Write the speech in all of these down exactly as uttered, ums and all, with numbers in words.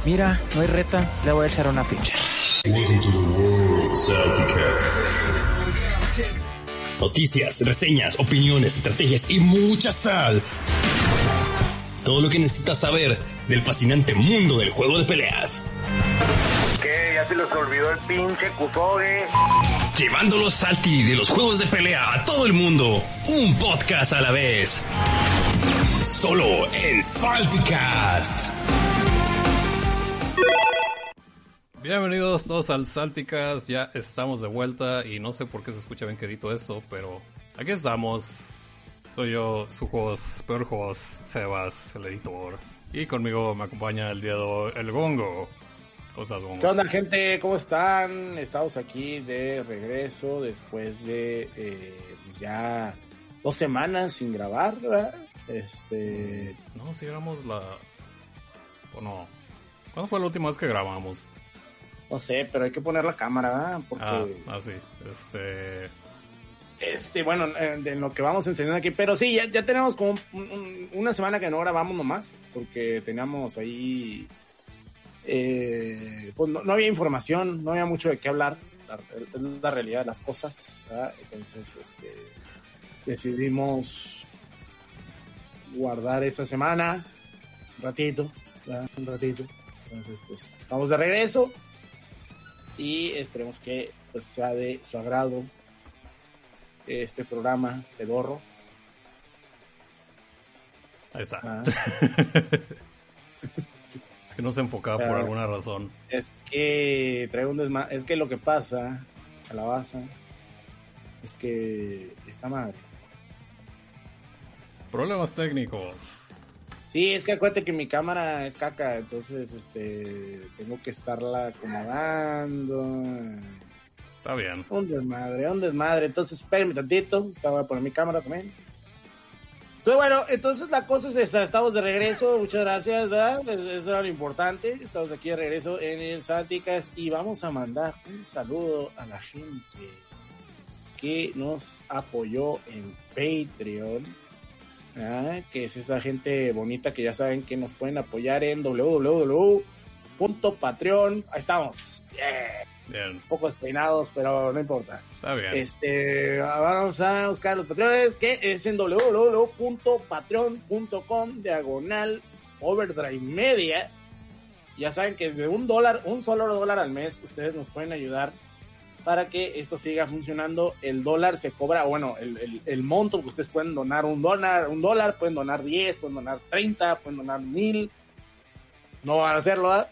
Mira, no hay reta, le voy a echar una ficha. Welcome to the world, Saltycast. Noticias, reseñas, opiniones, estrategias y mucha sal. Todo lo que necesitas saber del fascinante mundo del juego de peleas. ¿Qué? ¿Ya se les olvidó el pinche Kusoge? Llevando los salty de los juegos de pelea a todo el mundo. Un podcast a la vez. Solo en Saltycast. Bienvenidos todos al Saltycast, ya estamos de vuelta y no sé por qué se escucha bien quedito esto, pero aquí estamos. Soy yo, su host, peor host, Sebas, el editor. Y conmigo me acompaña el día de hoy, el Gongo. ¿Cómo estás, Gongo? ¿Qué onda, gente? ¿Cómo están? Estamos aquí de regreso después de eh, pues ya dos semanas sin grabar, ¿verdad? Este... No, si grabamos la... o no. ¿Cuándo fue la última vez que grabamos? No sé, pero hay que poner la cámara, ¿verdad? Porque... Ah, ah, sí. Este... Este, bueno, de lo que vamos enseñando aquí, pero sí, ya, ya tenemos como un, un, una semana que no grabamos nomás, porque teníamos ahí, eh, pues no, no había información, no había mucho de qué hablar, la, la realidad de las cosas, ¿verdad? Entonces, este, decidimos guardar esta semana, un ratito, ¿verdad? Un ratito, entonces, pues, estamos de regreso, y esperemos que, pues, sea de su agrado este programa pedorro. Ahí está. Ah. Es que no se enfocaba por Ah. alguna razón. Es que trae un desma... Es que lo que pasa, calabaza, es que está madre. Problemas técnicos. Sí, es que acuérdate que mi cámara es caca, entonces este tengo que estarla acomodando. Está bien. Un desmadre, un desmadre. Entonces, espérenme tantito. Te voy a poner mi cámara también. Entonces, bueno, entonces la cosa es esa. Estamos de regreso. Muchas gracias, ¿verdad? Eso era lo importante. Estamos aquí de regreso en el Saltycast y vamos a mandar un saludo a la gente que nos apoyó en Patreon. ¿Ah? Que es esa gente bonita que ya saben que nos pueden apoyar en doble u doble u doble u punto patreon. Ahí estamos. Yeah. Bien. Un poco despeinados, pero no importa. Está bien. Este, vamos a buscar los patrones, que es en doble u doble u doble u punto patreon punto com diagonal Overdrive Media. Ya saben que desde un dólar, un solo dólar al mes, ustedes nos pueden ayudar para que esto siga funcionando. El dólar se cobra, bueno, el, el, el monto que ustedes pueden donar, un dólar, un dólar, pueden donar diez, pueden donar treinta, pueden donar mil. No van a hacerlo, ¿verdad?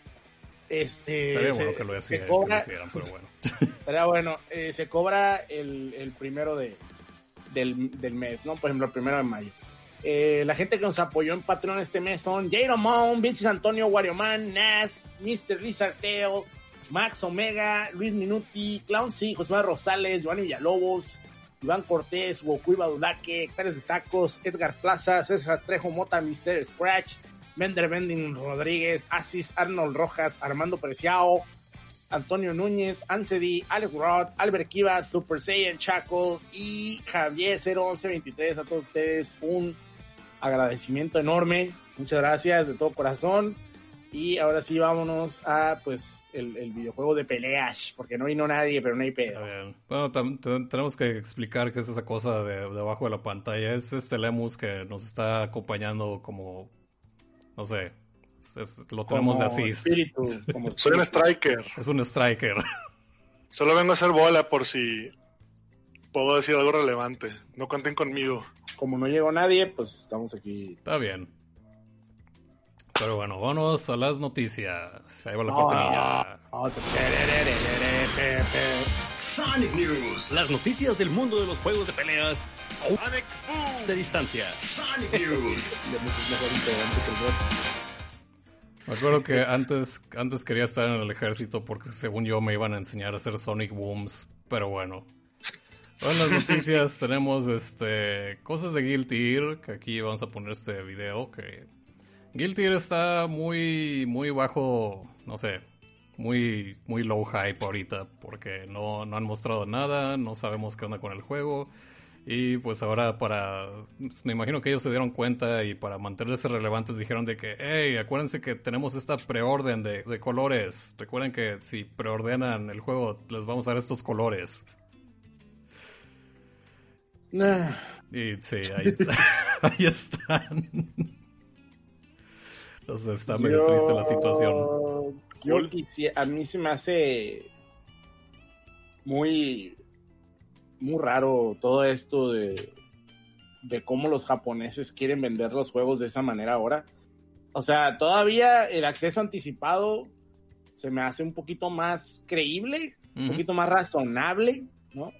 Este, Estaría se, bueno que lo, hacía, se cobra, que lo hicieran, pero bueno. Estaría bueno, eh, se cobra el, el primero de, del, del mes, ¿no? Por ejemplo, el primero de mayo. Eh, la gente que nos apoyó en Patreon este mes son Jairo Mon, Vinces Antonio, Wario Man, Nas, mister Lizard Tail, Max Omega, Luis Minuti, Clown C, José Manuel Rosales, Giovanni Villalobos, Iván Cortés, Goku Badulaque, Hectáreas de Tacos, Edgar Plaza, César Trejo Mota, mister Scratch, Mender Bending Rodríguez, Asis, Arnold Rojas, Armando Preciado, Antonio Núñez, Ansedi, Alex Rod, Albert Kiva, Super Saiyan Chaco y Javier cero once veintitrés. A todos ustedes un agradecimiento enorme. Muchas gracias de todo corazón. Y ahora sí vámonos a pues el, el videojuego de peleas, porque no vino nadie, pero no hay pedo. Está bien. Bueno, tam- t- tenemos que explicar qué es esa cosa de debajo de la pantalla. Es este Lemus que nos está acompañando como, no sé, es, lo tenemos Como de assist. espíritu, como Soy un striker. Es un striker. Solo vengo a hacer bola por si puedo decir algo relevante. No cuenten conmigo. Como no llegó nadie, pues estamos aquí. Está bien. Pero bueno, vámonos a las noticias. Ahí va la No, cortinilla. no, te- Sonic News. Las noticias del mundo de los juegos de peleas. Sonic Boom. De distancia. Sonic News. Me acuerdo que antes, antes quería estar en el ejército porque según yo me iban a enseñar a hacer Sonic Booms. Pero bueno. En las noticias tenemos este cosas de Guilty Gear, que aquí vamos a poner este video, que Guilty Gear está muy muy bajo, no sé, muy muy low hype ahorita, porque no, no han mostrado nada, no sabemos qué onda con el juego, Y pues ahora para, me imagino que ellos se dieron cuenta y para mantenerse relevantes dijeron de que, hey, acuérdense que tenemos esta preorden de, de colores. Recuerden que si preordenan el juego les vamos a dar estos colores. Y sí, ahí, está, ahí están. O sea, está medio yo, triste la situación. Yo quisiera, a mí se me hace muy, muy raro todo esto de, de cómo los japoneses quieren vender los juegos de esa manera ahora. O sea, todavía el acceso anticipado se me hace un poquito más creíble, uh-huh. un poquito más razonable, ¿no?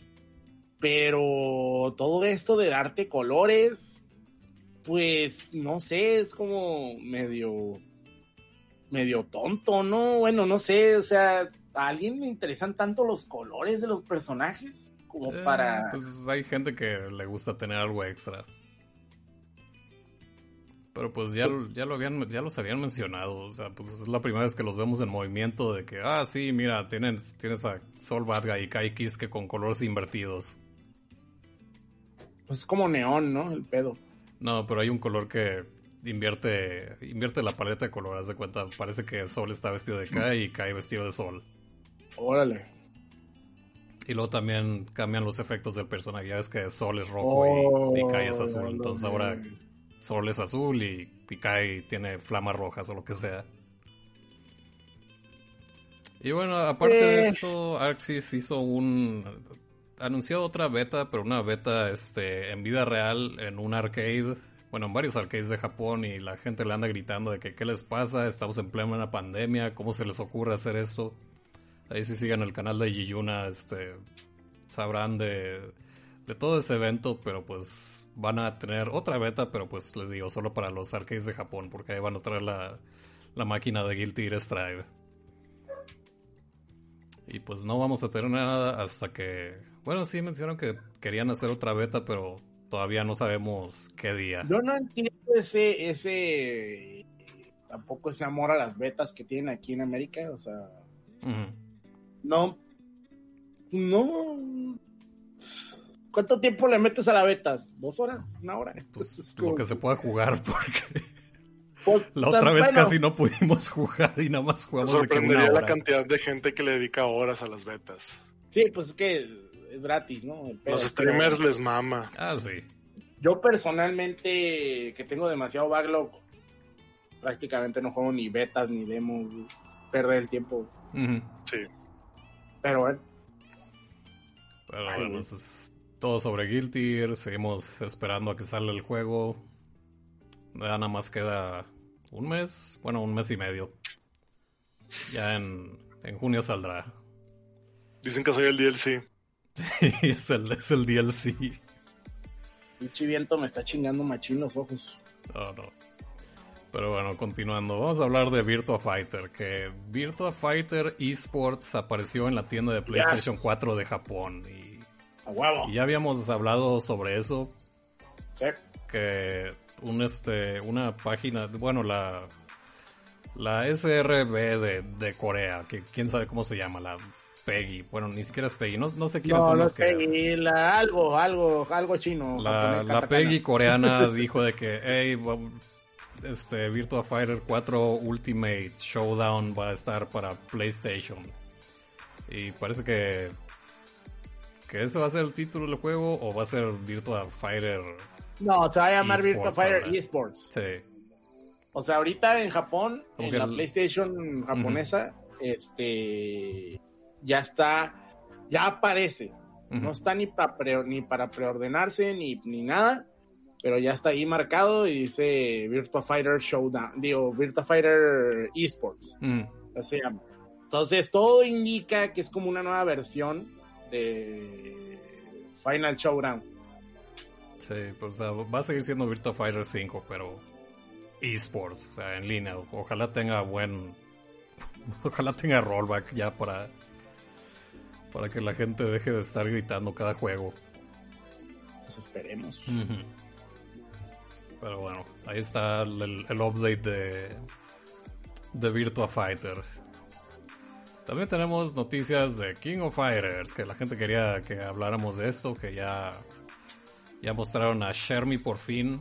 Pero todo esto de darte colores, pues, no sé, es como medio, medio tonto, ¿no? Bueno, no sé, o sea, ¿a alguien le interesan tanto los colores de los personajes? Como eh, para... Pues hay gente que le gusta tener algo extra. Pero pues ya, ya, lo habían, ya los habían mencionado, o sea, pues es la primera vez que los vemos en movimiento de que, ah, sí, mira, tienen, tienes a Sol Badga y Kai Kiske con colores invertidos. Pues es como neón, ¿no? El pedo. No, pero hay un color que invierte invierte la paleta de color, haz de cuenta, parece que Sol está vestido de Kai y Kai vestido de Sol. Órale. Y luego también cambian los efectos del personaje, ya ves que Sol es rojo oh, y, y Kai es azul, entonces ahora Sol es azul y, y Kai tiene flamas rojas o lo que sea. Y bueno, aparte eh. de esto, Arxis hizo un... anunció otra beta, pero una beta este, en vida real en un arcade, bueno, en varios arcades de Japón, y la gente le anda gritando de que qué les pasa, estamos en plena pandemia, cómo se les ocurre hacer esto. Ahí si sigan el canal de Yiyuna, este, sabrán de, de todo ese evento, pero pues van a tener otra beta, pero pues les digo, solo para los arcades de Japón, porque ahí van a traer la, la máquina de Guilty Gear Strive. Y pues no vamos a tener nada hasta que... Bueno, sí mencionaron que querían hacer otra beta, pero todavía no sabemos qué día. Yo no entiendo ese... ese tampoco ese amor a las betas que tienen aquí en América, o sea... Uh-huh. No... No... ¿Cuánto tiempo le metes a la beta? ¿Dos horas? ¿Una hora? Pues es como... lo que se pueda jugar, porque... Pues, la otra vez bueno. Casi no pudimos jugar y nada más jugamos Me de que una sorprendería hora. La cantidad de gente que le dedica horas a las betas. Sí, pues es que es gratis, ¿no? El Los streamers pero... les mama. Ah, sí. Yo personalmente, que tengo demasiado backlog, prácticamente no juego ni betas ni demos, perder el tiempo. Uh-huh. Sí. Pero bueno. Pero Ay, bueno, eso es todo sobre Guilty Gear. Seguimos esperando a que salga el juego. Ya nada más queda un mes, bueno, un mes y medio. Ya en, en junio saldrá. Dicen que soy el D L C. Sí, es el, es el D L C. Pinche viento me está chingando machín los ojos. No, no. Pero bueno, continuando. Vamos a hablar de Virtua Fighter. Que Virtua Fighter Esports apareció en la tienda de PlayStation yes. cuatro de Japón. Y, ¡a huevo! Y ya habíamos hablado sobre eso. Sí. Que... Un este una página, bueno, la la S R B de, de Corea, que quién sabe cómo se llama, la PEGI, bueno, ni siquiera es PEGI, no, no sé quiénes no, son no los es que PEGI, es. La, algo, algo, algo chino. La, la PEGI coreana dijo de que, hey, este Virtua Fighter cuatro Ultimate Showdown va a estar para PlayStation. Y parece que que ese va a ser el título del juego o va a ser Virtua Fighter. No, se va a llamar eSports Virtua Fighter ahora. Esports. Sí. O sea, ahorita en Japón, Como en la el... PlayStation japonesa, uh-huh. este, ya está, ya aparece. Uh-huh. No está ni para pre, ni para preordenarse ni, ni nada, pero ya está ahí marcado y dice Virtua Fighter Showdown, digo, Virtua Fighter Esports. Uh-huh. Se llama. Entonces, todo indica que es como una nueva versión de Final Showdown. Sí, pues o sea, va a seguir siendo Virtua Fighter cinco, pero eSports, o sea, en línea. Ojalá tenga buen... Ojalá tenga rollback ya para... Para que la gente deje de estar gritando cada juego. Pues esperemos. Uh-huh. Pero bueno, ahí está el, el update de... De Virtua Fighter. También tenemos noticias de King of Fighters, que la gente quería que habláramos de esto, que ya... Ya mostraron a Shermie por fin.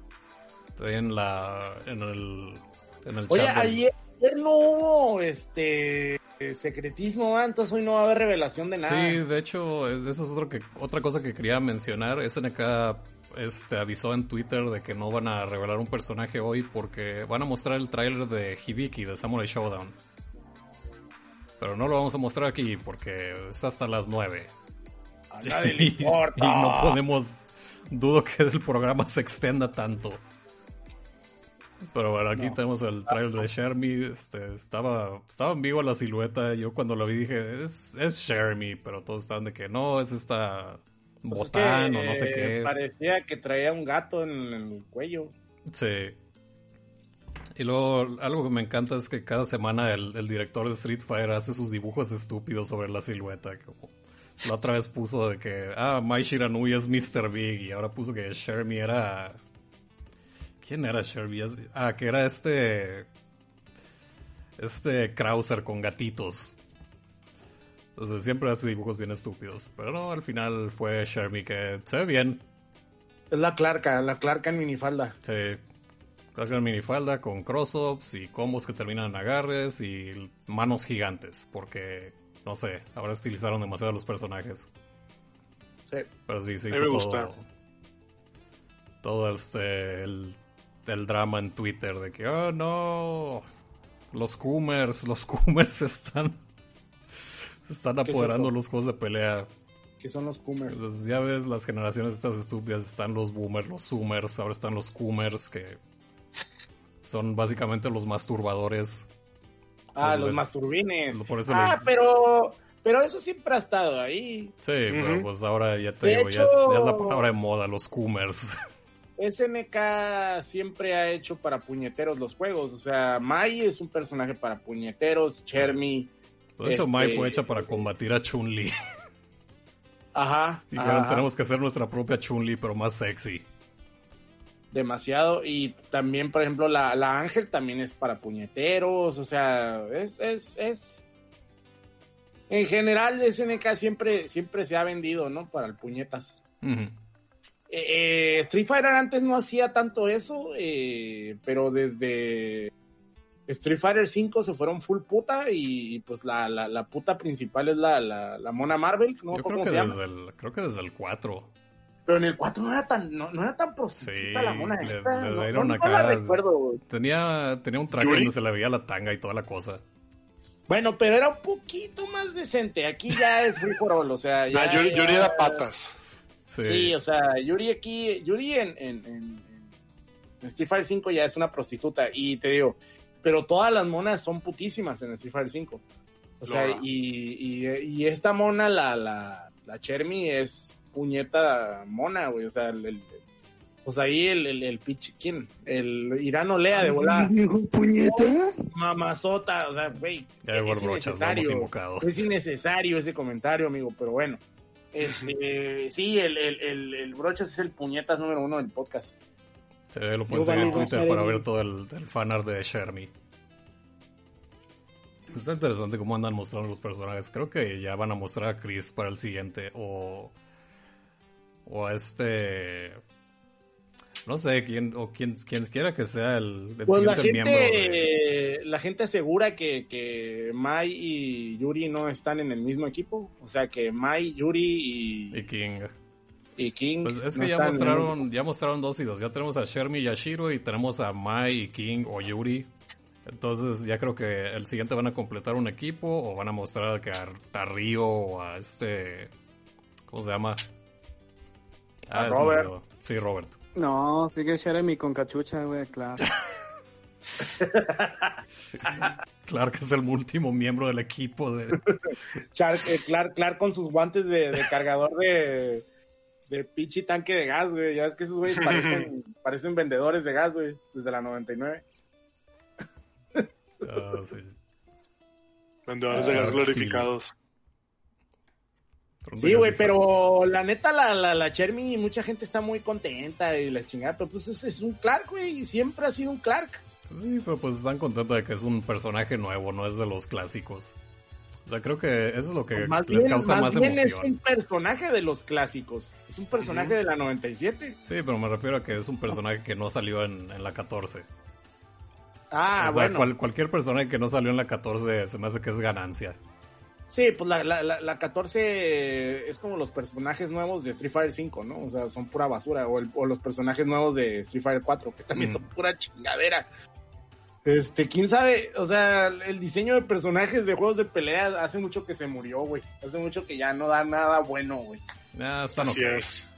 En la. En el. En el Oye, chat del- ayer, ayer no hubo este secretismo, ¿va? Entonces hoy no va a haber revelación de nada. Sí, de hecho, es- eso es otro que, otra cosa que quería mencionar. S N K este, avisó en Twitter de que no van a revelar un personaje hoy porque van a mostrar el tráiler de Hibiki de Samurai Showdown. Pero no lo vamos a mostrar aquí porque es hasta las nueve. A nadie le Y, importa. y no podemos... Dudo que el programa se extienda tanto. Pero bueno, aquí No. tenemos el trailer de Shermie. Este, estaba, estaba en vivo la silueta. Yo cuando lo vi dije, es, es Shermie. Pero todos estaban de que no, es esta Pues es botán que, o no sé eh, qué. Parecía que traía un gato en, en el cuello. Sí. Y luego, algo que me encanta es que cada semana el, el director de Street Fighter hace sus dibujos estúpidos sobre la silueta. Como la otra vez puso de que, ah, Mai Shiranui es mister Big. Y ahora puso que Shermie era... ¿Quién era Shermie? Es- Ah, que era este... Este Krauser con gatitos. Entonces siempre hace dibujos bien estúpidos. Pero no, al final fue Shermie que se ve bien. Es la Clarka, la Clarka en minifalda. Sí. Sacan minifalda con cross-ups y combos que terminan en agarres y manos gigantes. Porque, no sé, ahora estilizaron demasiado a los personajes. Sí. Pero sí, se A mí hizo me todo. gusta. Todo este. El, el drama en Twitter de que, oh no. Los Coomers, los Coomers están. Se están ¿Qué es apoderando eso? los juegos de pelea. Que son los Coomers. Entonces, ya ves las generaciones estas estúpidas, están los boomers, los zoomers, ahora están los coomers, que son básicamente los masturbadores. Ah, Pues los les- masturbines. por eso ah, les- pero pero eso siempre ha estado ahí. Sí, pero Ujú. pues ahora ya te De digo, ya, es, hecho- ya es la palabra de moda, los coomers. S N K siempre ha hecho para puñeteros los juegos. O sea, Mai es un personaje para puñeteros, Chermi. De hecho, Este- Mai fue hecha para combatir a Chun-Li. Ajá. Dijeron, ajá, tenemos que hacer nuestra propia Chun-Li, pero más sexy. demasiado. Y también, por ejemplo, la, la Ángel también es para puñeteros. O sea, es, es, es. En general, S N K siempre, siempre se ha vendido, ¿no? Para el puñetas. Ujú. Eh, eh, Street Fighter antes no hacía tanto eso, eh, pero desde Street Fighter cinco se fueron full puta y, y pues la, la, la puta principal es la, la, la Mona Marvel, no Yo me acuerdo creo cómo que, se llama. desde el, creo que desde el cuatro. Pero en el cuatro no era tan, no, no era tan prostituta Sí, la mona le- esta, le no, dieron no, acá- no la recuerdo, güey. Tenía, tenía un traje ¿Yuri? donde se le veía la tanga y toda la cosa. Bueno, pero era un poquito más decente, aquí ya es free for all, o sea, ya, Ah, Yuri, ya- Yuri era patas. Sí, Sí, o sea, Yuri aquí, Yuri en, en, en, en Street Fighter cinco ya es una prostituta, y te digo, pero todas las monas son putísimas en Street Fighter cinco. O sea, Loa. y, y, y esta mona, la, la, la Chermi, es puñeta mona, güey, o sea, el, el- pues ahí el, el, el pitch, ¿quién? El Irano Lea de volada. Mamazota, o sea, güey. ya llegó el es brochas, lo hemos innecesario. invocado. Es innecesario ese comentario, amigo, pero bueno. Este, sí, el, el, el, el Brochas es el puñetas número uno del podcast. Sí, lo Yo pueden seguir en valí Twitter Rosario. para ver todo el, el fanart de Shermie. Está interesante cómo andan mostrando los personajes. Creo que ya van a mostrar a Chris para el siguiente. O. O a este. No sé, quién, o quien, quien quiera que sea el, el Pues la siguiente miembro de. gente, la gente asegura que, que Mai y Yuri no están en el mismo equipo. O sea que Mai, Yuri Y y, King. y King. Pues es no que ya están en el mismo mostraron, ya mostraron dos y dos. Ya tenemos a Shermie y a Shiro y tenemos a Mai y King o Yuri. Entonces ya creo que el siguiente van a completar un equipo o van a mostrar que a, a Ryo o a este... ¿Cómo se llama? A se me Robert. olvidó. Sí, Robert. No, sigue Jeremy con cachucha, güey, claro. Claro que es el último miembro del equipo de... Char- eh, Clark, Clark con sus guantes de, de cargador de, de pichi tanque de gas, güey. Ya ves que esos güeyes parecen, parecen vendedores de gas, güey, desde la noventa y nueve. Ah, sí. Vendedores de gas Ah, glorificados. Pronto Sí, ya güey, se pero la neta, la, la, la Chermi, mucha gente está muy contenta y la chingada, pero pues es, es un Clark, güey, y siempre ha sido un Clark. sabe. Sí, pero pues están contentos de que es un personaje nuevo, no es de los clásicos. O sea, creo que eso es lo que Más les bien, causa más más, bien emoción. es un personaje de los clásicos. Es un personaje uh-huh. de la noventa y siete. Sí, pero me refiero a que es un personaje que no salió en, en la catorce. Ah, o sea, bueno. Cual, cualquier personaje que no salió en la catorce se me hace que es ganancia. Sí, pues la, la, la, la catorce es como los personajes nuevos de Street Fighter cinco, ¿no? O sea, son pura basura. O, el, o los personajes nuevos de Street Fighter cuatro, que también mm. son pura chingadera. Este, quién sabe, o sea, el diseño de personajes de juegos de pelea hace mucho que se murió, güey. Hace mucho que ya no da nada bueno, güey. Ah, están Así okay. es.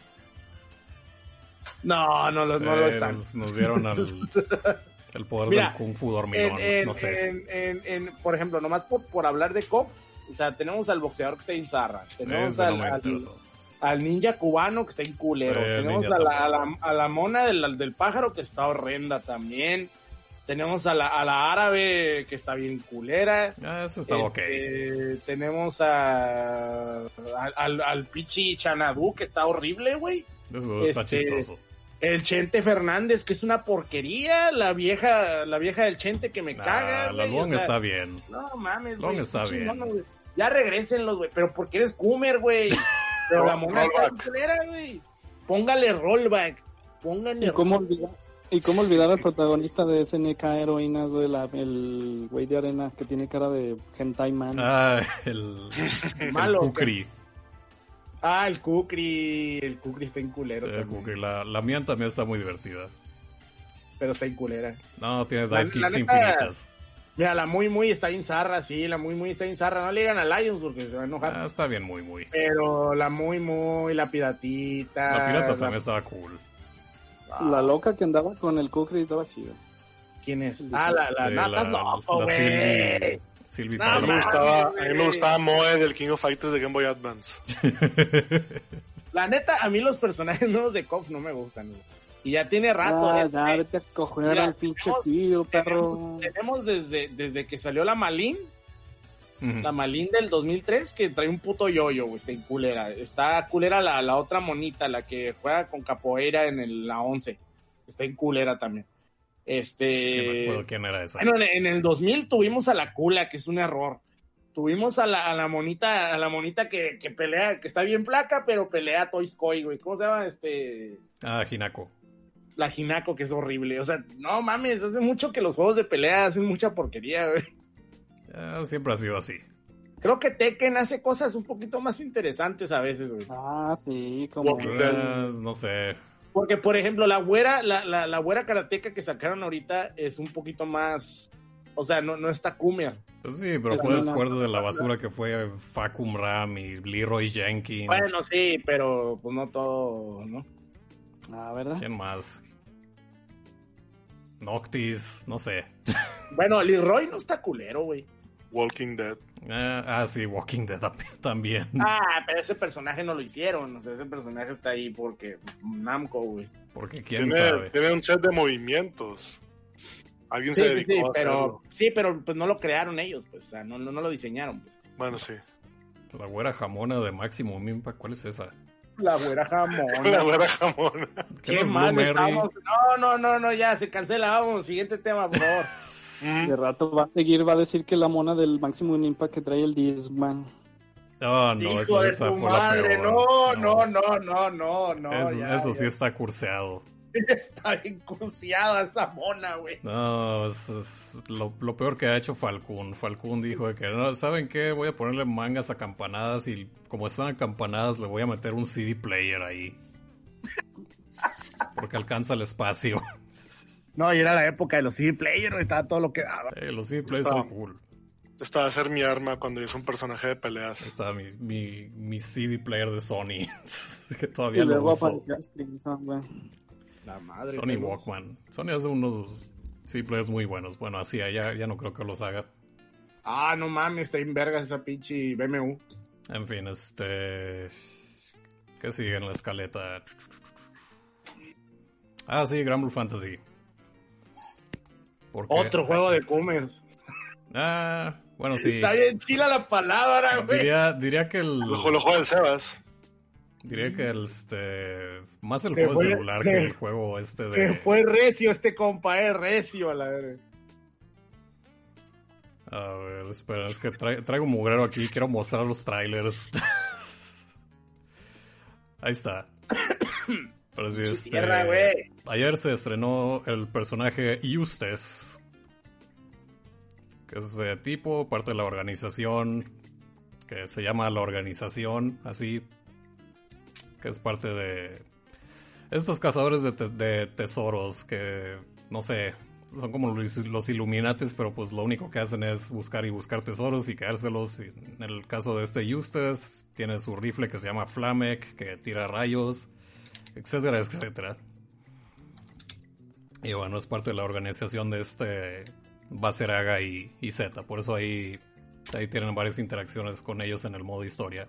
No, no, los, sí, no lo están. Nos, nos dieron al, el poder Mira, del Kung Fu dormilón, en, en, no sé. En, en, en, por ejemplo, nomás por, por hablar de K O F, o sea, tenemos al boxeador que está en zarra, tenemos al, no al, al ninja cubano que está en culero, sí, tenemos a la, a, la, a la mona del, del pájaro que está horrenda también, tenemos a la, a la árabe que está bien culera. Ah, eso está este, ok. Tenemos a, a al, al Pichi Chanadú que está horrible, güey. Eso está este, chistoso. El Chente Fernández, que es una porquería, la vieja, la vieja del Chente que me nah, caga. La Long o sea, está bien. No mames, Long güey. está bien. No, no, ya regrésenlos, güey. Pero porque eres Coomer, güey. Pero la mona está culera, güey. Póngale rollback. Póngale ¿Y cómo olvidar? ¿Y cómo olvidar al protagonista de S N K Heroínas, güey? La, el güey de arena que tiene cara de hentai man. Ah, el, Malo, el Kukri. Ah, el Kukri. El Kukri está en culero. Sí, el Kukri. La, la mía también está muy divertida. Pero está en culera. No, tiene dive kicks neta, infinitas. Mira, la muy muy está en zarra, sí, la muy muy está en zarra. No le digan a Lions porque se va a enojar. Ah, está bien muy muy. Pero la muy muy, la piratita. La pirata la... también estaba cool. La loca que andaba con el Kukri estaba chido. ¿Quién es? Ah, la, la, sí, Natas, la, no, la Silvi. Silvi No, a, mí me gustaba, a mí me gustaba Moe del King of Fighters de Game Boy Advance. La neta, a mí los personajes nuevos de K O F no me gustan. Y ya tiene rato. Ah, este, ya, vete a coger al pinche tío, perro. Tenemos, tenemos desde, desde que salió la Malin. Uh-huh. La Malin del dos mil tres que trae un puto yoyo, güey, está en culera. Está culera la, la otra monita, la que juega con capoeira en el, la once. Está en culera también. Este... No me acuerdo quién era esa. Bueno, en, en el dos mil tuvimos a la Cula, que es un error. Tuvimos a la, a la monita, a la monita que, que pelea, que está bien flaca, pero pelea Toy Skoy, güey. ¿Cómo se llama? Este... Ah, Hinako. La Hinako, que es horrible. O sea, no mames, hace mucho que los juegos de pelea hacen mucha porquería, güey. Uh, siempre ha sido así. Creo que Tekken hace cosas un poquito más interesantes a veces, güey. Ah, sí, como... Uh, no sé. Porque, por ejemplo, la güera, la, la, la güera karateca que sacaron ahorita es un poquito más... O sea, no, no está Coomer. Pues sí, pero fue después de la basura que fue Facum Ram y Leroy Jenkins. Bueno, sí, pero pues no todo, ¿no? Ah, ¿verdad? ¿Quién más? Noctis, no sé. Bueno, Leroy no está culero, güey. Walking Dead. Ah, ah, sí, Walking Dead también. Ah, pero ese personaje no lo hicieron. O sea, ese personaje está ahí porque Namco, güey. Porque quién tiene, sabe. Tiene un set de movimientos. Alguien sí, se dedicó sí, a pero, hacerlo. Sí, pero pues no lo crearon ellos, pues. O sea, no, no, no lo diseñaron, pues. Bueno, sí. La güera jamona de Maximum Impact, ¿cuál es esa? La güera jamona. La güera jamona. ¿Qué, ¿Qué mal estamos? No, no, no, no, ya, se cancela. Vamos, siguiente tema, por favor. De rato va a seguir, va a decir que la mona del Maximum Impact que trae el Discman. Oh, no, Hijo esa, de esa tu fue madre, la peor. no, no, no, no, no, no. Eso, ya, eso ya. sí está curseado. Está bien cruciada esa mona, güey. No, es, es lo, lo peor que ha hecho Falcón. Falcón dijo de que, no, ¿saben qué? Voy a ponerle mangas a campanadas y como están acampanadas le voy a meter un C D player ahí. Porque alcanza el espacio. No, y era la época de los C D players, estaba todo lo que daba. Eh, los C D players Está- son cool. Esta va a ser mi arma cuando yo soy un personaje de peleas. Está mi, mi, mi C D player de Sony. que Y todavía lo luego uso. apareció Streamson, güey. La madre. Sony pero- Walkman. Sony hace unos C D players muy buenos. Bueno, así, ya, ya no creo que los haga. Ah, no mames, está en vergas esa pinche B M W. En fin, este... ¿Qué sigue en la escaleta? Ah, sí, Granblue Fantasy. ¿Por qué? Otro juego de Coomers. Ah, bueno, sí. Está bien chila la palabra, güey. Diría, diría que el... Lo, lo juega el Sebas. Diría que el, este... Más el Se juego fue- de celular se- que el juego este de... Se fue recio este compa, eh, recio a la verga. A ver, espera, es que tra- traigo un mugrero aquí, quiero mostrar los trailers. Ahí está. Pero sí, este, Tierra, güey. ayer se estrenó el personaje Eustace, que es de tipo, parte de la organización, que se llama La Organización, así, que es parte de estos cazadores de, te- de tesoros, que, no sé, son como los, los Illuminates, pero pues lo único que hacen es buscar y buscar tesoros y quedárselos. Y en el caso de este Eustace, tiene su rifle que se llama Flamek, que tira rayos, etcétera, etcétera. Y bueno, es parte de la organización de este Baseraga y, y Zeta, por eso ahí, ahí tienen varias interacciones con ellos en el modo historia.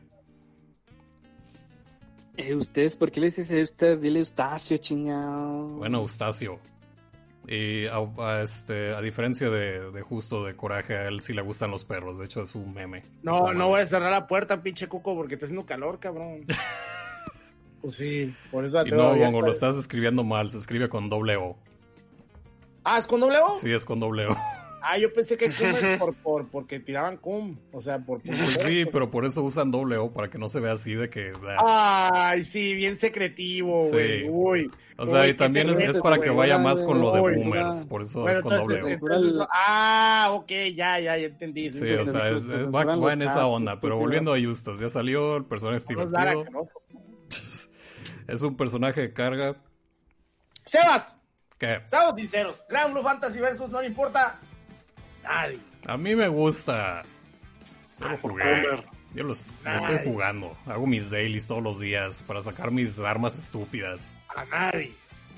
Eh, ¿Ustedes? ¿Por qué le dices a usted? Dile Eustacio, chingado. Bueno, Eustacio. Y a, a este, a diferencia de, de Justo, de Coraje, a él sí le gustan los perros. De hecho, es un meme. No, Es un no meme. voy a cerrar la puerta, pinche Cuco, porque está haciendo calor, cabrón. Pues sí, por eso la Y tengo no, abierta. Bongo, lo estás escribiendo mal. Se escribe con doble O. Ah, ¿es con doble O? Sí, es con doble O. Ah, yo pensé que cum es por, por, porque tiraban cum. O sea, por... por Pues sí, por- pero por eso usan doble O, para que no se vea así de que... ah. Ay, sí, bien secretivo, Sí. güey. Uy. O sea, Uy, y también qué es, es secreto, para que güey. vaya más con lo de Uy, boomers. una- Por eso Bueno, es con entonces, doble O. entonces, no- ah, ok, ya, ya, ya entendí. Sí, Sí, o sea, es- es- va, va en esa onda. Pero volviendo a Eustace, ya salió, el personaje es Vamos a dar a divertido. Canoso. Es un personaje de carga. Sebas, Que seamos sinceros. Gran Blue Fantasy versus no le importa nadie. a mí me gusta. Yo lo jugué. Boomer. Yo los- lo estoy jugando. Hago mis dailies todos los días para sacar mis armas estúpidas. A nadie.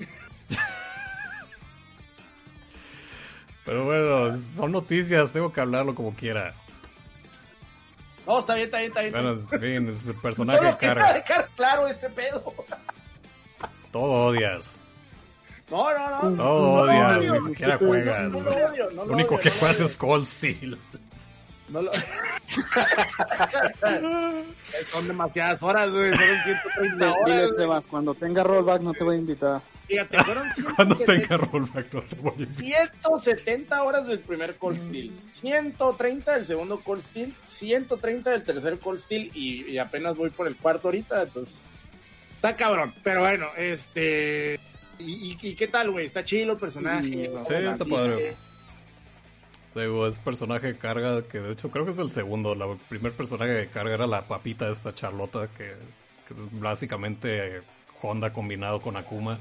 Pero bueno, son noticias, tengo que hablarlo como quiera. No, está bien, está bien, está bien. Bueno, es, bien, es el personaje Solo de quería carga. dejar claro ese pedo. Todo odias. No, no, no. Todo No lo onias, odio. ni siquiera No, juegas. no lo odio, no Lo lo único odio, que no lo juegas odio. es Cold Steel. No lo... Son demasiadas horas, güey. Fueron ciento treinta Dile, horas. güey. Sebas, cuando tenga rollback no te voy a invitar. Fíjate, fueron Cuando ciento setenta tenga rollback no te voy a invitar. ciento setenta horas del primer Cold Steel, ciento treinta del segundo Cold Steel, ciento treinta del tercer Cold Steel y, y apenas voy por el cuarto ahorita, entonces está cabrón. Pero bueno, este... ¿Y, y, y qué tal, güey? ¿Está chido el personaje? Sí, está padre. Digo, es personaje de carga que de hecho creo que es el segundo. La- El primer personaje de carga era la papita esta Charlota, que, que es básicamente Honda combinado con Akuma.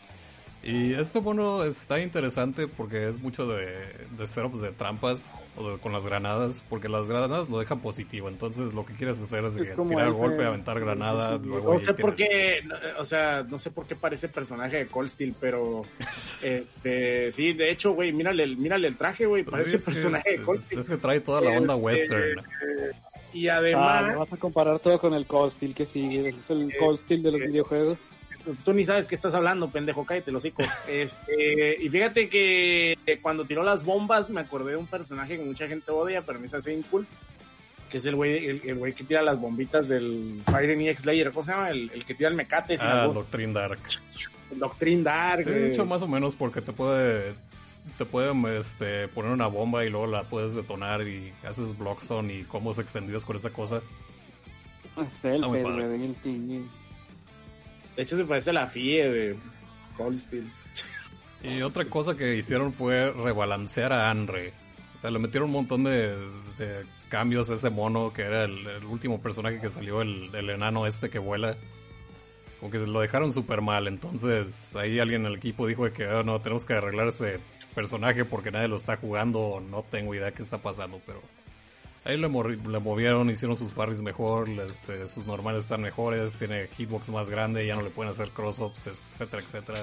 Y esto, bueno, está interesante porque es mucho de, de setups de trampas o de- con las granadas, porque las granadas lo dejan positivo. Entonces lo que quieres hacer es, Es que como tirar ese- golpe, aventar granada, luego No ahí sé por tienes- qué, no, o sea, no sé por qué parece personaje de Cold Steel, pero este, sí, de hecho, güey, mírale, el- mírale el traje, güey, Pues parece sí, es que- personaje de Cold es, Steel. es que trae toda la onda Este, western. Y Ah, además, me vas a comparar todo con el Cold Steel que sigue. Es el Cold Steel de los eh, videojuegos. tú ni sabes qué estás hablando, pendejo, cállate, lo hocico. Este, y fíjate que cuando tiró las bombas me acordé de un personaje que mucha gente odia, pero me se hace bien cool, que es el güey el, el güey que tira las bombitas del Fire and X Slayer, ¿cómo se llama? El, el que tira el mecate, sin Ah, albur. Doctrine Dark. Doctrine Dark. Sí, güey. de hecho, más o menos porque te puede te pueden este, poner una bomba y luego la puedes detonar y haces blockstone y combos extendidos con esa cosa. Es el muy Fed, padre. güey, el T. De hecho se parece a la F I E de Cold Steel. Y otra cosa que hicieron fue rebalancear a Anre. O sea, le metieron un montón de, de cambios a ese mono que era el, el último personaje que salió, el, el enano este que vuela. Como que lo dejaron súper mal. Entonces ahí alguien en el equipo dijo de que oh, no, tenemos que arreglar este personaje porque nadie lo está jugando. No tengo idea qué está pasando, pero ahí le, morri- le movieron, hicieron sus parries mejor, este, sus normales están mejores, tiene hitbox más grande, ya no le pueden hacer cross-ups, etcétera, etcétera.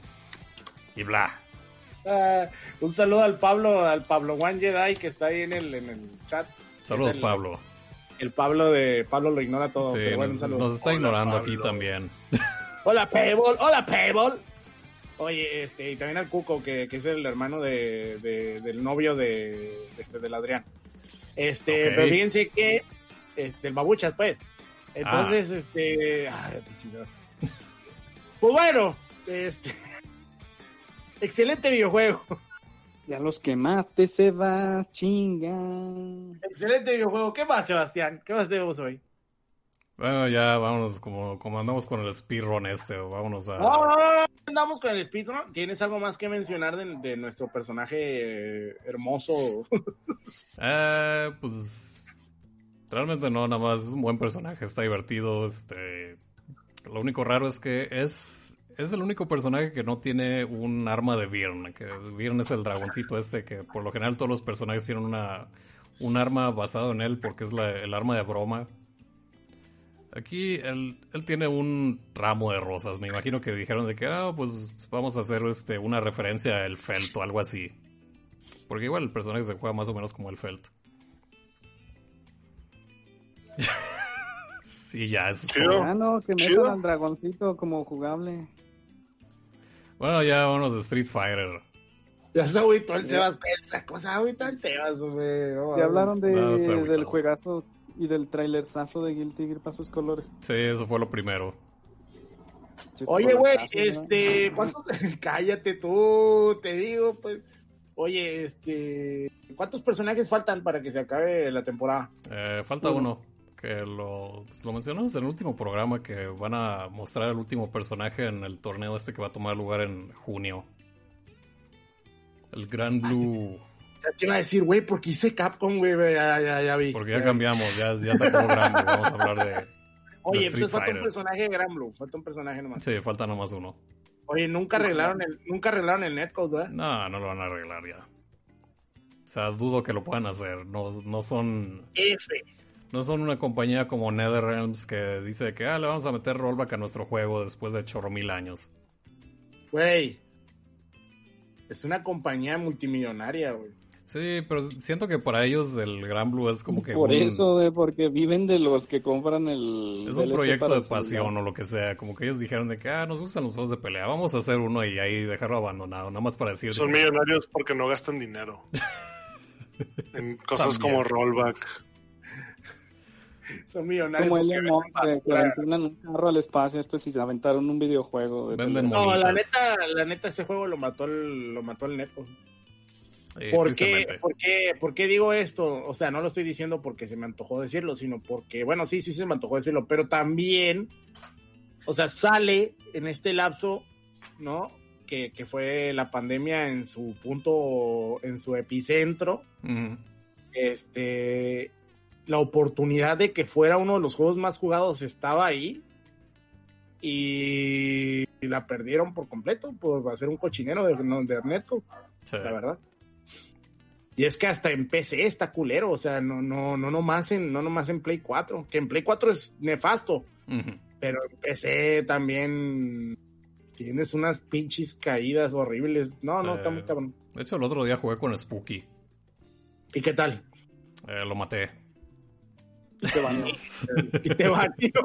Y bla. Ah, un saludo al Pablo, al Pablo One Jedi que está ahí en el, en el chat. Saludos, Es el- Pablo. El Pablo de Pablo lo ignora todo. Sí, pero bueno, un nos, saludo. nos está Hola, ignorando Pablo. aquí también. Hola Payball, hola Payball. Oye, este, y también al Cuco, que, que es el hermano de, de- del novio de, este, del Adrián. Este, Ok. pero fíjense que, este, el Babuchas, pues. Entonces, Ah. este, ay, pinche. Pues bueno, este, excelente videojuego. Ya los quemaste, Sebas, chinga. Excelente videojuego. ¿Qué más, Sebastián? ¿Qué más tenemos hoy? Bueno, ya vámonos, como, como andamos con el speedrun este, vámonos a... No, no, no, no, andamos con el speedrun. ¿Tienes algo más que mencionar de, de nuestro personaje eh, hermoso? Eh, pues... Realmente no, nada más es un buen personaje, está divertido, este... Lo único raro es que es... Es el único personaje que no tiene un arma de Byrne, que Byrne es el dragoncito este, que por lo general todos los personajes tienen una... Un arma basado en él, porque es la, el arma de broma. Aquí él, él tiene un ramo de rosas. Me imagino que dijeron de que, ah, pues vamos a hacer este una referencia a El Felt o algo así. Porque igual el personaje se juega más o menos como El Felt. Sí, ya, eso es todo. Ah, no, que metan al dragoncito como jugable. Bueno, ya vámonos de Street Fighter. Ya se agüitó el Sebas. Esa cosa agüitó el Sebas, güey. No, Ya hablaron de, No, está agüitado. del juegazo y del trailerzazo de Guilty Gear para sus colores. Sí, eso fue lo primero. Sí, Oye, sí, güey, juegazo, ¿no? este, ¿cuántos? Cállate tú, te digo, pues. Oye, este, ¿cuántos personajes faltan para que se acabe la temporada? Eh, falta uno, que lo, pues, lo mencionamos en el último programa, que van a mostrar el último personaje en el torneo este que va a tomar lugar en junio. El Gran Blue. Ya te iba a decir, güey, porque hice Capcom, güey, ya, ya, ya vi. Porque ya cambiamos, ya, ya se acabó Gran Blue. Vamos a hablar de, de Oye, Street entonces falta Fighter. un personaje de Gran Blue, falta un personaje nomás. Sí, falta nomás uno. Oye, nunca arreglaron el, nunca arreglaron el netcode, ¿verdad? No, no lo van a arreglar ya. O sea, dudo que lo puedan hacer. No, no son... F. No son una compañía como NetherRealms que dice que ah, le vamos a meter rollback a nuestro juego después de chorro mil años. Güey. Es una compañía multimillonaria, güey. Sí, pero siento que para ellos el Gran Blue es como que Por un, eso, güey, porque viven de los que compran el... es un D L C proyecto para de su pasión celular. o lo que sea. Como que ellos dijeron de que ah, nos gustan los juegos de pelea, vamos a hacer uno y ahí dejarlo abandonado, nada más para decir Son que- millonarios porque no gastan dinero. En cosas También. como rollback. Son Es millonarios. como porque Elon venden Musk, que, que basura. aventaron un carro al espacio, estos sí se aventaron un videojuego. De Venden pelea. No, la Bonitas. neta, la neta, ese juego lo mató el, lo mató el netcode. Eh, ¿Por qué, tristemente. por, qué, ¿Por qué digo esto? O sea, no lo estoy diciendo porque se me antojó decirlo, sino porque, bueno, sí, sí se me antojó decirlo, pero también, o sea, sale en este lapso, ¿no? Que, que fue la pandemia en su punto, en su epicentro, Ujú. este, la oportunidad de que fuera uno de los juegos más jugados estaba ahí y, y la perdieron por completo por hacer un cochinero de, de netcode, Sí. la verdad. Y es que hasta en P C está culero, o sea, no, no, no nomás en, no nomás en Play cuatro, que en Play cuatro es nefasto, Ujú. pero en P C también tienes unas pinches caídas horribles. No, no, Sí. está muy cabrón. De hecho, el otro día jugué con Spooky. ¿Y qué tal? Eh, lo maté. Y te baneó. Y te batió.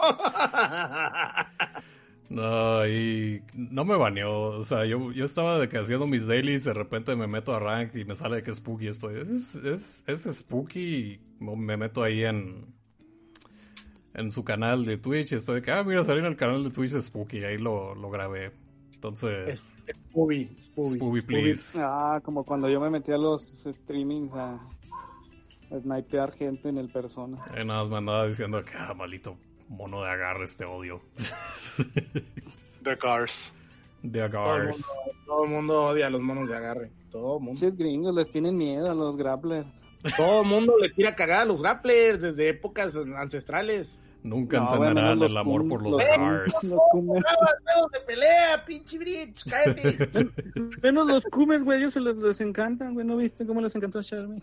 No, y no me baneó. O sea, yo, yo estaba de que haciendo mis dailies, de repente me meto a rank y me sale de que Spooky estoy. Es, es, es Spooky y me meto ahí en en su canal de Twitch. Y estoy de que, ah, mira, salí en el canal de Twitch de Spooky. Ahí lo, lo grabé. Entonces, Es, es Spooby, Spooby, Spooky, please. Ah, como cuando yo me metí a los streamings a, a snipear gente en el persona. eh, nada más me andaba diciendo que, ah, malito mono de agarre, este odio. The Cars. De Todo el, agarres. mundo, todo el mundo odia a los monos de agarre. Todo el mundo. Si es gringos, les tienen miedo a los grapplers. Todo el mundo le tira cagada a los grapplers desde épocas ancestrales. Nunca No, entenderán bueno, los el amor cum- por los los- cars. Los cumes. ¡Juegos de pelea, pinche bridge! ¡Cállate! Menos los cumes, güey, ellos se les, les encantan, güey. ¿No viste cómo les encantó a Charmy?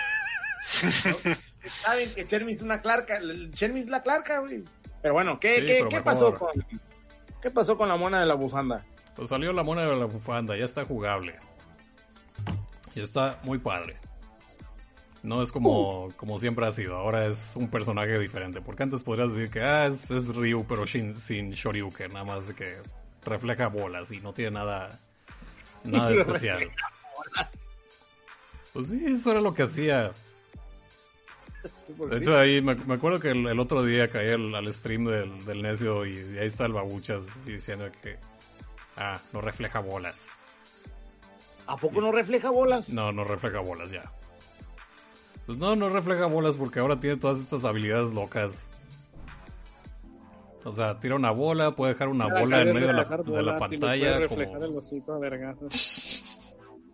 Saben que Chermi es una clarca. Chermi es la clarca, güey. Pero bueno, ¿qué, Sí, qué, pero ¿qué mejor. pasó con qué pasó con la mona de la bufanda? Pues salió la mona de la bufanda, ya está jugable. Y está muy padre. No es como, como siempre ha sido, ahora es un personaje diferente. Porque antes podrías decir que ah, es, es Ryu, pero sin, sin Shoryuken, nada más de que refleja bolas y no tiene nada, nada de especial. Pues sí, eso era lo que hacía. Pues De sí. hecho, ahí me, me acuerdo que el, el otro día caí al, al stream del, del necio y, y ahí está el babuchas diciendo que ah, no refleja bolas. ¿A poco no refleja bolas? No, no refleja bolas ya. Pues no, no refleja bolas porque ahora tiene todas estas habilidades locas. O sea, tira una bola, puede dejar una La bola cara en medio de la, reflejar de la bolas y le pantalla. puede reflejar Como... el hocico a vergazos.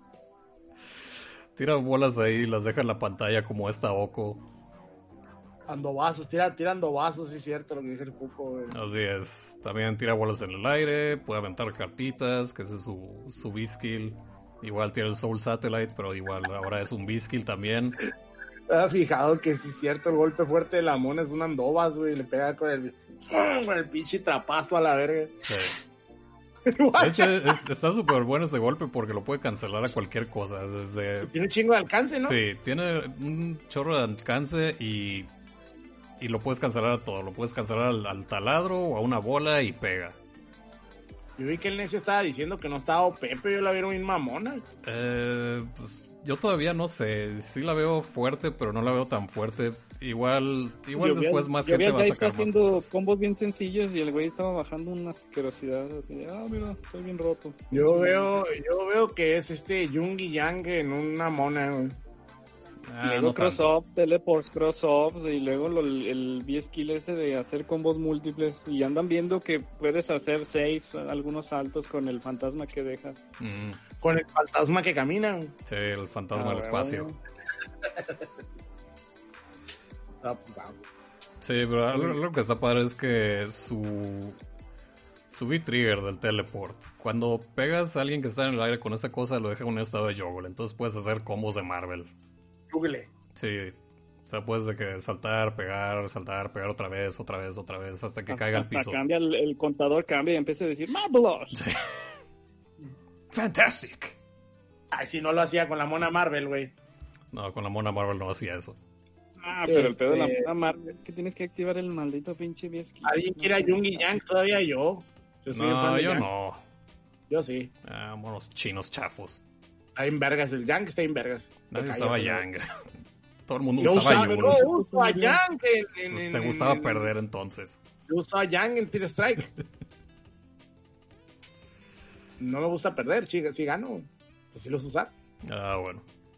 Tira bolas ahí, las deja en la pantalla como esta Oko. Andovazos, tira, tirando vasos, sí es cierto lo que dice el Cuco, güey. Así es. También tira bolas en el aire, puede aventar cartitas, que ese es su, su B-Skill. Igual tiene el Soul Satellite, pero igual ahora es un B-Skill también. ¿Te has fijado que sí es cierto? El golpe fuerte de la mona es un andovas, güey. Le pega con el, con el pinche trapazo a la verga. Sí. De hecho, es- está súper bueno ese golpe porque lo puede cancelar a cualquier cosa. Desde... Tiene un chingo de alcance, ¿no? Sí, tiene un chorro de alcance y, y lo puedes cancelar a todo. Lo puedes cancelar al, al taladro o a una bola y pega. Yo vi que el necio estaba diciendo que no estaba O P, pero yo la vieron bien mamona. Eh, pues, yo todavía no sé. Sí la veo fuerte, pero no la veo tan fuerte. Igual, igual Yo vi después al- más yo vi gente al va a Dave sacar más haciendo cosas. combos bien sencillos y el güey estaba bajando una asquerosidad así de, ah, mira, estoy bien roto. Yo veo, yo veo que es este Jungi Yang en una mona, güey. Ah, luego no cross tanto. up, teleports, cross ups y luego lo- el B-skill ese de hacer combos múltiples y andan viendo que puedes hacer saves, algunos saltos con el fantasma que dejas. Mm, Con el fantasma que camina, güey. sí, el fantasma Ah, del espacio. bueno. Ah, pues, vamos. Sí, pero algo, algo que está padre es que su su V-Trigger del teleport, cuando pegas a alguien que está en el aire con esa cosa, lo deja en un estado de juggle, entonces puedes hacer combos de Marvel. Google. Sí, o sea, puedes de que saltar, pegar, saltar, pegar otra vez, otra vez, otra vez, hasta que caiga al Hasta piso. cambia el, el contador, cambia y empieza a decir ¡Marvelous! Sí. Fantastic. Ay, si no lo hacía con la mona Marvel, güey. No, con la mona Marvel no hacía eso. Ah, pero el pedo de la Este- puta Marvel es que tienes que activar el maldito pinche B-skill. Alguien quiere a Jungi Yang, todavía yo. Yo soy un fan No, de yo Yang. no. Yo sí. Ah, monos chinos chafos. Está en vergas, el Yang está en vergas. Nadie Te usaba callas, Yang. Todo el mundo Yo usaba usaba, Yul. no, uso a Yang en, en- Pues en- te gustaba en- perder entonces. Yo usaba Yang en Tear Strike. No me gusta perder, chica. Si gano, pues sí los usar. Ah, bueno.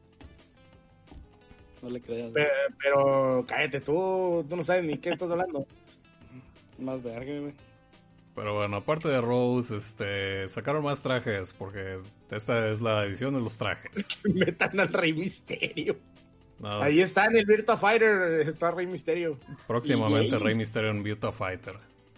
No le creas. Pero, pero cállate tú, tú no sabes ni qué estás hablando. Más verga, güey. Pero bueno, aparte de Rose, este, sacaron más trajes porque esta es la edición de los trajes. Metan al Rey Misterio. No, Ahí está en el Virtua Fighter, está Rey Misterio. próximamente Y- Rey Mysterio en Virtua Fighter.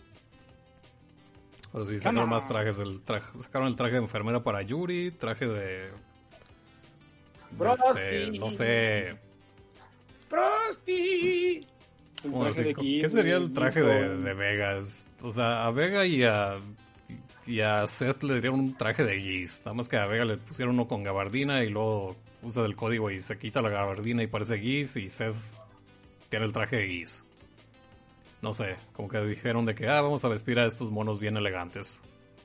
Pero sí, sacaron Come más on. trajes. El traje, sacaron el traje de enfermera para Yuri, traje de... de Frosty. este, no sé... ¡Prosti! Es un ¿cómo traje decir? de Kid, ¿Qué sería güey, el traje de, Discord. de Vegas? O sea, a Vega y a, y a Seth le dieron un traje de Geese. Nada más que a Vega le pusieron uno con gabardina y luego usa el código y se quita la gabardina y parece Geese y Seth tiene el traje de Geese. No sé, como que dijeron de que, ah, vamos a vestir a estos monos bien elegantes.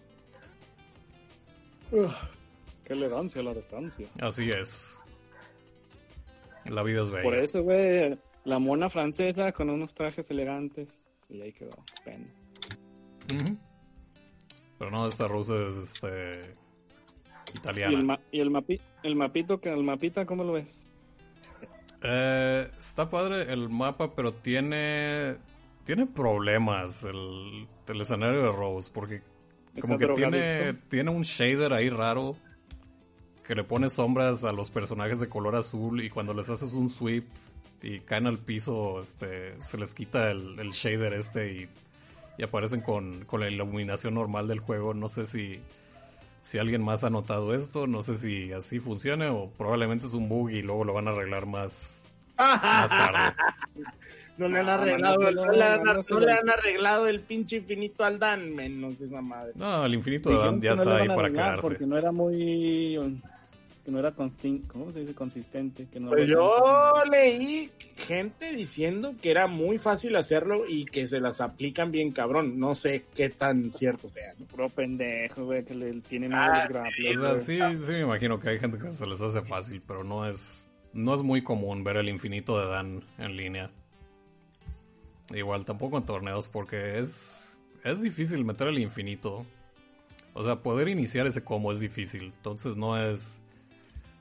Qué elegancia la distancia. Así es. La vida es bella. Por eso, güey, la mona francesa con unos trajes elegantes. Y ahí quedó. Pena. Ujú. Pero no, esta rusa es este ¿Y italiana. el, ma- y el, mapi- el mapito, que el mapita, ¿cómo lo ves? Eh, está padre el mapa, pero tiene tiene problemas el, el escenario de Rose, porque como Está que tiene, drogadicto. tiene un shader ahí raro que le pone sombras a los personajes de color azul y cuando les haces un sweep y caen al piso, este, se les quita el, el shader este y, y aparecen con, con la iluminación normal del juego. No sé si Si alguien más ha notado esto, no sé si así funcione o probablemente es un bug y luego lo van a arreglar más, más tarde. No le han Ah, arreglado, mándaselo, no, le han, mándaselo. no le han arreglado el pinche infinito al Dan, menos esa madre. No, el infinito de Dijeron Dan ya que no está le ahí van a para arreglar quedarse. Porque no era muy... Que no era constin- ¿cómo se dice? Consistente. Que no Pues era- yo leí gente diciendo que era muy fácil hacerlo y que se las aplican bien cabrón. No sé qué tan cierto sea, ¿no? Puro pendejo, güey, que le tiene miedo Ah, a los grapples. O sea, sí, sí me imagino que hay gente que se les hace fácil, pero no es, no es muy común ver el infinito de Dan en línea. Igual tampoco en torneos porque es, es difícil meter el infinito. O sea, poder iniciar ese combo es difícil. Entonces no es,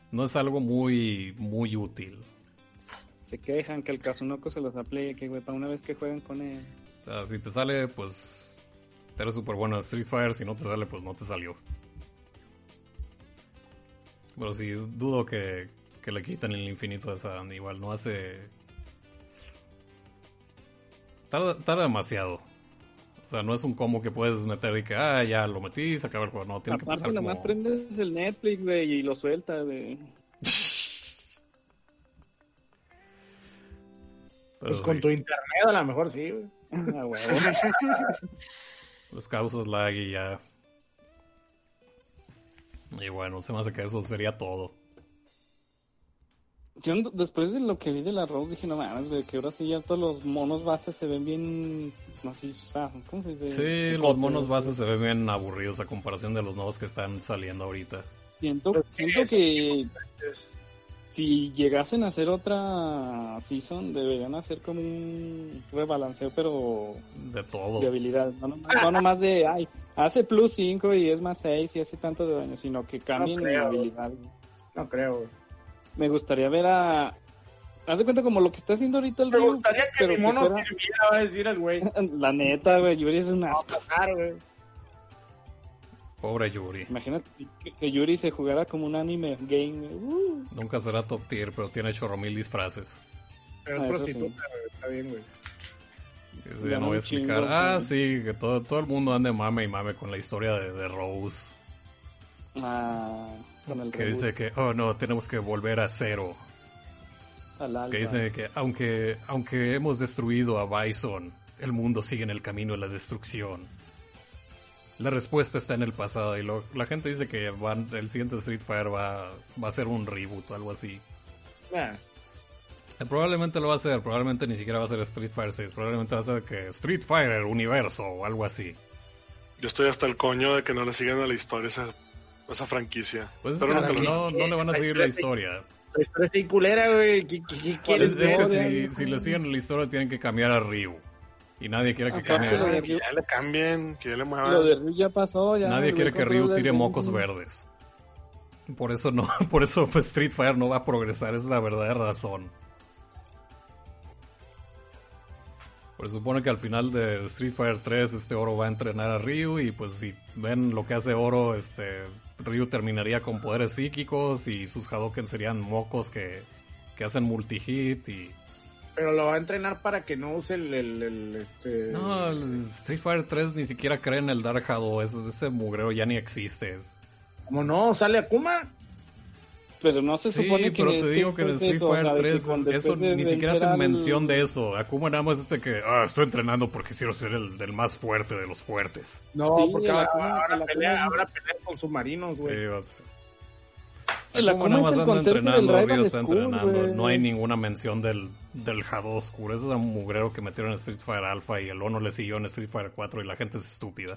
no es algo muy, muy útil. Se quejan que el Kazunoko se los aplique, güey, para una vez que jueguen con él. O sea, si te sale, pues eres súper bueno en Street Fighter. Si no te sale, pues no te salió. Pero sí, dudo que, que le quiten el infinito a esa. Igual no hace... Tarda, tarda demasiado. O sea, no es un combo que puedes meter y que, ah, ya lo metí y se acaba el juego. No, tiene Aparte, que pasar nomás como... prendes el Netflix, güey, y lo sueltas, güey. Pues sí. con tu internet a lo mejor sí, güey. Ah, huevo. Pues causas lag y ya. Y bueno, se me hace que eso sería todo. Yo después de lo que vi de la Rose dije, no mames, güey, que ahora sí ya todos los monos bases se ven bien... Así, o sea, ¿cómo se dice? Sí, Chicote, los monos güey. bases se ven bien aburridos a comparación de los nuevos que están saliendo ahorita. Siento, siento que si llegasen a hacer otra season, deberían hacer como un rebalanceo, pero De todo. de habilidad. No nomás, no nomás de, ay, hace plus cinco y es más seis y hace tanto de daño, sino que cambien No la creo. habilidad. No creo, güey. Me gustaría ver a... Haz de cuenta como lo que está haciendo ahorita el Me Ryu, gustaría que pero mi mono fuera- sirviera, va a decir el güey. La neta, güey, Yuri es una... Va a pasar, güey. Pobre Yuri. Imagínate que, que Yuri se jugara como un anime game. güey. Uh. Nunca será top tier, pero tiene chorro mil disfraces. Pero Ah, es eso sí. prostituta, güey. Está bien, güey. Eso ya Ya no no voy a un chingo, explicar. Ah, güey. sí, que todo, todo el mundo ande mame y mame con la historia de, de Rose. Ah, con el Que reboot, dice que, oh no, tenemos que volver a cero. al alfa. Que dice que aunque, aunque hemos destruido a Bison, el mundo sigue en el camino de la destrucción. La respuesta está en el pasado y lo, la gente dice que van, el siguiente Street Fighter va, va a ser un reboot o algo así. Nah. Eh, Probablemente lo va a hacer, probablemente ni siquiera va a ser Street Fighter seis, probablemente va a ser que Street Fighter Universo o algo así. Yo estoy hasta el coño de que no le sigan a la historia esa, esa franquicia. Pues Pero es nunca que lo- no, no le van a seguir la historia. La historia está inculera, güey. ¿Qué, qué, qué Es, quieres es que ver? si, si le siguen la historia tienen que cambiar a Ryu. Y nadie quiere que Aparte cambie. lo de Ah, que ya le cambien, que ya le muevan. Lo de Ryu ya pasó, ya. Nadie el quiere güey que Ryu controla tire el- mocos verdes. Por eso no, por eso pues, Street Fighter no va a progresar, esa es la verdadera razón. Pues supone que al final de Street Fighter tres este Oro va a entrenar a Ryu y pues si ven lo que hace Oro, este Ryu terminaría con poderes psíquicos y sus Hadoken serían mocos que, que hacen multi-hit y... Pero lo va a entrenar para que no use el, el, el, este... No, el Street Fighter tres ni siquiera cree en el Dark Hado, ese, ese mugrero ya ni existe. Es- ¿Cómo no? ¿Sale Akuma? Pero no se Sí, supone que pero en te digo que en Street Street Fighter Fighter eso, o sea, de que tres cuando eso después de ni siquiera vencer hacen al- mención de eso. Akuma nada más es este que, ah, estoy entrenando porque quiero ser el del más fuerte de los fuertes. No, Sí, porque el ahora, Akuma- ahora el Akuma- pelea, ahora pelea con submarinos, güey. Sí, vas- El Akuma Akuma nada es más el anda concepto del entrenando, Rival Ryu está School, entrenando. güey. No hay ninguna mención del, del Hado oscuro. Ese es un mugrero que metieron en Street Fighter Alpha y el Ono le siguió en Street Fighter cuatro y la gente es estúpida.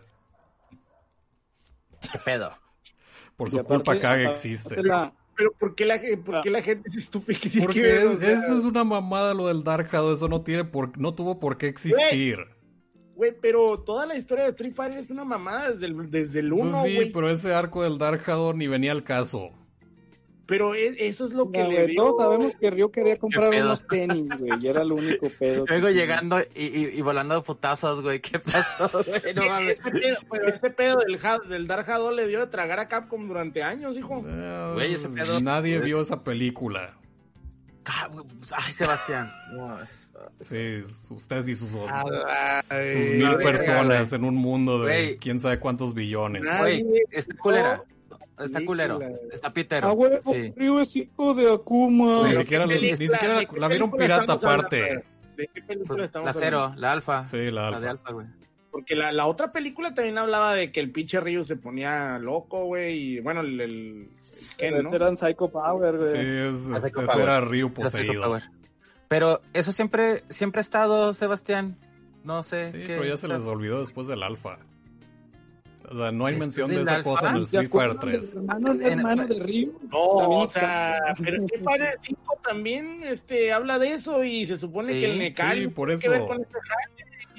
¿Qué pedo? Por Y su aparte- culpa Kage aparte existe. la- Pero ¿por qué la, por qué Ah. la gente es estúpida? ¿Qué tiene que Porque ver? O es- sea, eso es una mamada lo del Dark Hado. Eso no tiene por, no tuvo por qué existir. Güey, pero toda la historia de Street Fighter es una mamada desde el, desde el Pues uno, sí, güey. pero ese arco del Dark Hado ni venía al caso. Pero es- eso es lo que No, le güey, dio... todos sabemos que Ryu quería comprar pedo? unos tenis, güey, y era el único pedo. que Luego tenía. llegando y, y, y volando de putazos, güey. ¿Qué pasó, güey? No mames. Ese pedo, pero ese pedo del, Ha- del Dark Hado le dio de tragar a Capcom durante años, hijo. Eh, Güey, ese pedo- Nadie pues- vio esa película. Ah, güey, Ay, Sebastián. No, es- Sí, ustedes y sus, sus Ay, mil no, personas en un mundo de Güey. quién sabe cuántos billones. Nadie Güey, está culera. Está película. culero. Está pitero. Ah, güey, Sí. Ryu es hijo de Akuma. Ni Pero siquiera, ¿qué los- ni película- siquiera de la, qué la vieron película pirata estamos hablando? aparte. ¿De qué película Pues, estamos la hablando? cero, la alfa. Sí, la La alfa. de alfa, güey. Porque la, la otra película también hablaba de que el pinche Ryu se ponía loco, güey, y bueno, el, el, el Ken, Ese ¿no? eran Psycho Power, güey. Sí, es, es- Psycho ese Power. era Ryu La Psycho poseído. Power. Pero eso siempre, siempre ha estado, Sebastián. No sé. Sí, qué pero ya se les estás- olvidó después del alfa. O sea, no hay Después mención de del esa alfa. cosa en el ¿Se Street Fighter acuerdan del tres. hermano, del hermano de Ryu? No, También o está- sea, pero Street Fighter cinco también este, habla de eso y se supone Sí, que el Nekali sí, por tiene que ver eso. con este hack y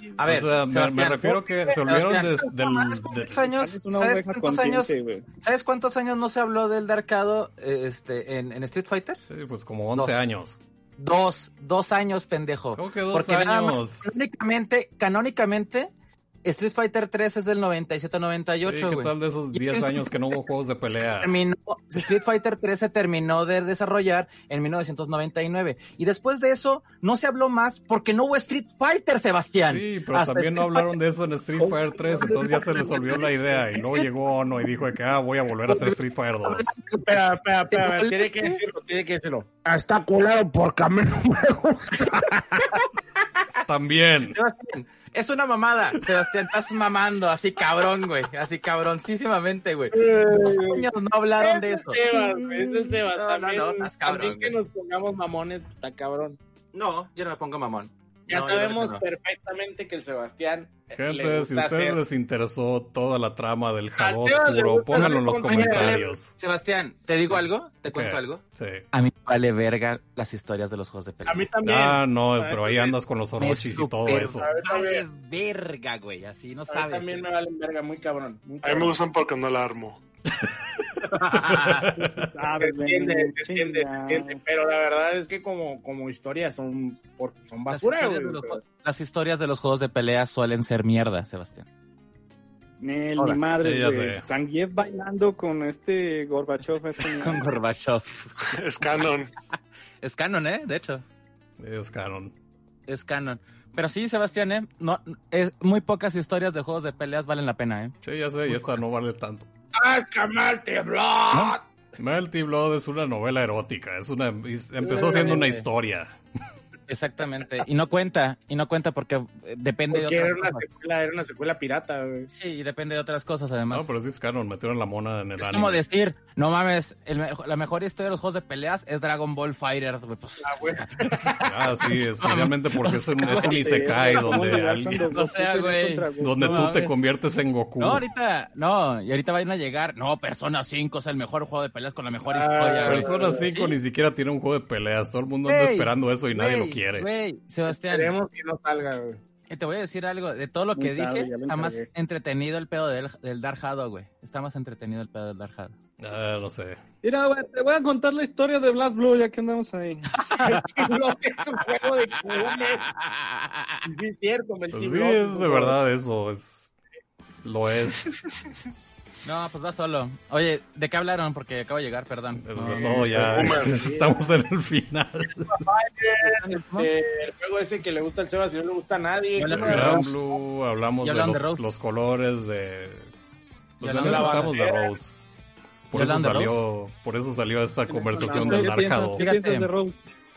A ver, o sea, me, Sebastián, me refiero que se olvidaron de, del... ¿Cuántos del- años, Es una ¿sabes oveja cuántos años, consciente, güey. ¿sabes cuántos años no se habló del Darkado este, en, en Street Fighter? Sí, pues como once Dos. años. Dos, dos años, pendejo. ¿Cómo que dos Porque nada más, años? canónicamente, canónicamente, Street Fighter tres es del noventa y siete noventa y Sí, ocho, ¿qué güey. tal de esos Y diez Street años que no hubo juegos de pelea? Terminó, Street Fighter tres se terminó de desarrollar en mil novecientos noventa y nueve. Y después de eso, no se habló más porque no hubo Street Fighter, Sebastián. Sí, pero Hasta también no Street hablaron de eso en Street Fighter tres, entonces ya se les olvidó la idea. Y luego llegó Ono y dijo que ah, voy a volver a hacer Street Fighter dos. Espera, espera, espera, tiene que decirlo, tiene que decirlo. Está culero porque a mí no me gusta. También. Sebastián, es una mamada. Sebastián, estás mamando así cabrón, güey. Así cabroncísimamente, güey. Dos años no hablaron de eso. Sebas, güey, eso es Sebas. No, no, También, no, estás cabrón, también que güey. nos pongamos mamones, está cabrón. No, yo no me pongo mamón. Ya No, yo sabemos creo que no. perfectamente que el Sebastián le Gente, gusta si a ustedes hacer- les interesó toda la trama del Jabo Al Sebas le Oscuro, gusta pónganlo hacer en los contenido. comentarios. Sebastián, ¿te digo algo? ¿Te cuento ¿Qué? algo? Sí. A mí me vale verga las historias de los juegos de pelea. A mí también. Ah, no, A mí pero ahí también. andas con los Me Orochis y todo super eso. A ver, vale verga, güey. Así no A mí sabes. también me valen verga, muy cabrón. Muy A mí cabrón. me gustan porque no la armo. Se Se sabe, entiende, güey, se entiende, se chinga. entiende, pero la verdad es que como, como historias son, por- son basura, las, güey. historias de o sea. los, las historias de los juegos de pelea suelen ser mierda, Sebastián. Nel, Ahora, mi madre, sí, ya güey. sé. Zangief bailando con este Gorbachev. Es genial. Con Gorbachev. Es canon. Es canon, ¿eh? De hecho, Es canon. es canon. Pero sí, Sebastián, ¿eh? No, es, muy pocas historias de juegos de peleas valen la pena, ¿eh? Sí, ya sé, y esta no vale tanto. ¡Ascamarte, Blood! Melty Blood es una novela erótica, es una empezó siendo una historia. Exactamente. Y no cuenta, y no cuenta porque eh, depende Porque de era otras una, cosas. secuela, era una secuela pirata, güey. Sí, y depende de otras cosas además. No, pero sí es canon, metieron la mona en el Es anime. como decir, no mames, el me- la mejor historia de los juegos de peleas es Dragon Ball Fighters, güey. Pues, Ah, güey. Ah, sí, especialmente porque es un, es un isekai ¿Cómo donde olvidar alguien, cuando O sea, Goku pelea güey, contra Goku? donde No tú te mames. conviertes en Goku. no, ahorita, no, y ahorita van a llegar, no, Persona cinco es el mejor juego de peleas con la mejor Ah, historia, güey. Persona cinco Sí. ni siquiera tiene un juego de peleas, todo el mundo anda Güey, esperando eso y nadie Güey, lo quiere. Güey, Sebastián, Esperemos que no salga, güey. y te voy a decir algo, de todo lo Muy que tarde, dije, ya lo está más encargué. entretenido el pedo del, del Dark Shadow, güey. Está más entretenido el pedo del Dark Shadow. Ah, no sé. Mira, güey, te voy a contar la historia de Blast Blue ya que andamos ahí. Lo que es un juego de culones. Sí, es cierto, Pues Melty sí, Blood, es de güey. verdad eso, es lo es. No, pues va solo. Oye, ¿de qué hablaron? Porque acabo de llegar, perdón. Eso No. es todo ya. Estamos en el final. Este, el juego ese que le gusta al Sebas y no le gusta a nadie. Ya ¿Qué le- pedo? Gran Blue, hablamos Ya de hablan de los, Rose. los colores de. Pues Ya en hablan eso de estamos de bandera. Rose. Por ¿Ya eso hablan de salió, por eso salió esta conversación ¿Qué del ¿Qué Dark piensas, Shadow. ¿Qué piensas Fíjate. de Rose?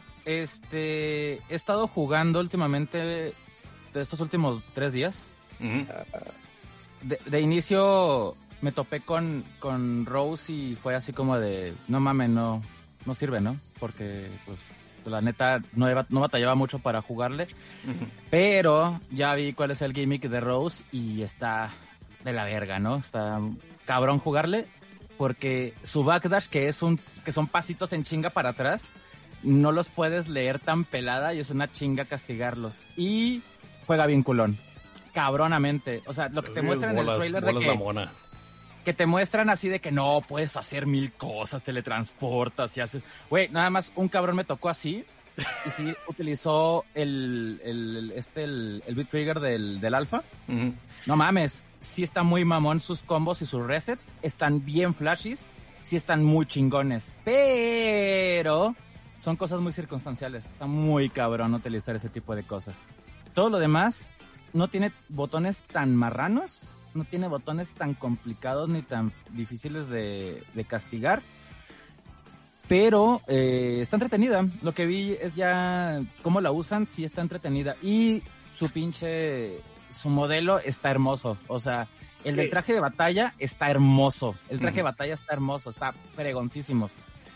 Este, he estado jugando últimamente de estos últimos tres días. Ujú. De, de inicio me topé con, con Rose y fue así como de, no mames, no, no sirve, ¿no? Porque, pues, la neta, no, iba- no batallaba mucho para jugarle. Ujú. Pero ya vi cuál es el gimmick de Rose y está de la verga, ¿no? Está cabrón jugarle porque su backdash, que es un que son pasitos en chinga para atrás, no los puedes leer tan pelada y es una chinga castigarlos. Y juega bien culón. Cabronamente. O sea, lo que te Sí, muestran en el bolas- trailer de bolas la que, mona. que te muestran así de que no, puedes hacer mil cosas, teletransportas y haces... Güey, nada más un cabrón me tocó así y sí utilizó el, el, el- este, el, el beat trigger del, del alfa. Ujú. No mames, sí está muy mamón sus combos y sus resets, están bien flashies, sí están muy chingones, pero son cosas muy circunstanciales, está muy cabrón utilizar ese tipo de cosas. Todo lo demás no tiene botones tan marranos, no tiene botones tan complicados ni tan difíciles de, de castigar, pero eh, está entretenida. Lo que vi es ya cómo la usan, sí está entretenida. Y su pinche, su modelo está hermoso. O sea, el del Sí. traje de batalla está hermoso. El traje de Ujú. batalla está hermoso, está fregoncísimo.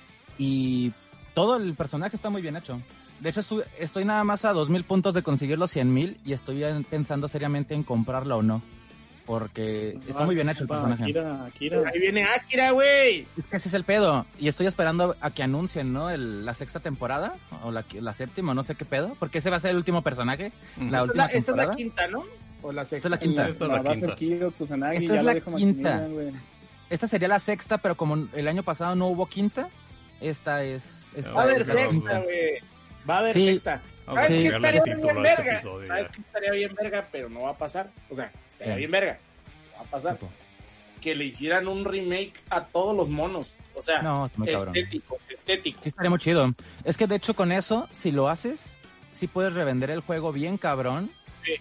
Y todo el personaje está muy bien hecho. De hecho, estu- estoy nada más a dos mil puntos de conseguir los cien mil y estoy en- pensando seriamente en comprarlo o no. Porque está muy bien hecho el personaje. Akira, Akira. Ahí viene Akira, güey. Ese es el pedo. Y estoy esperando a que anuncien, ¿no? El, la sexta temporada. O la, la séptima, no sé qué pedo. Porque ese va a ser el último personaje. Ujú. La Esta es última la, esta es temporada. la quinta, ¿no? O la Esta sexta. es la quinta. Esta es la va a ser quinta. Kiro Kusanagi, Esta ya es lo la dijo quinta. Maximilian, güey. Esta sería la sexta, pero como el año pasado no hubo quinta, esta es... esta Va a haber es la sexta, quinta. güey. Va a haber Sí. sexta. Vamos a ¿Sabes qué cambiarle el estaría título bien a este verga? episodio. ¿Sabes ya. qué estaría bien verga? Pero no va a pasar. O sea, estaría ¿Qué? bien verga. No va a pasar. Que le hicieran un remake a todos los monos. O sea, No, está muy cabrón. estético, estético. Sí, estaría muy chido. Es que de hecho con eso, si lo haces, sí puedes revender el juego bien cabrón. Sí.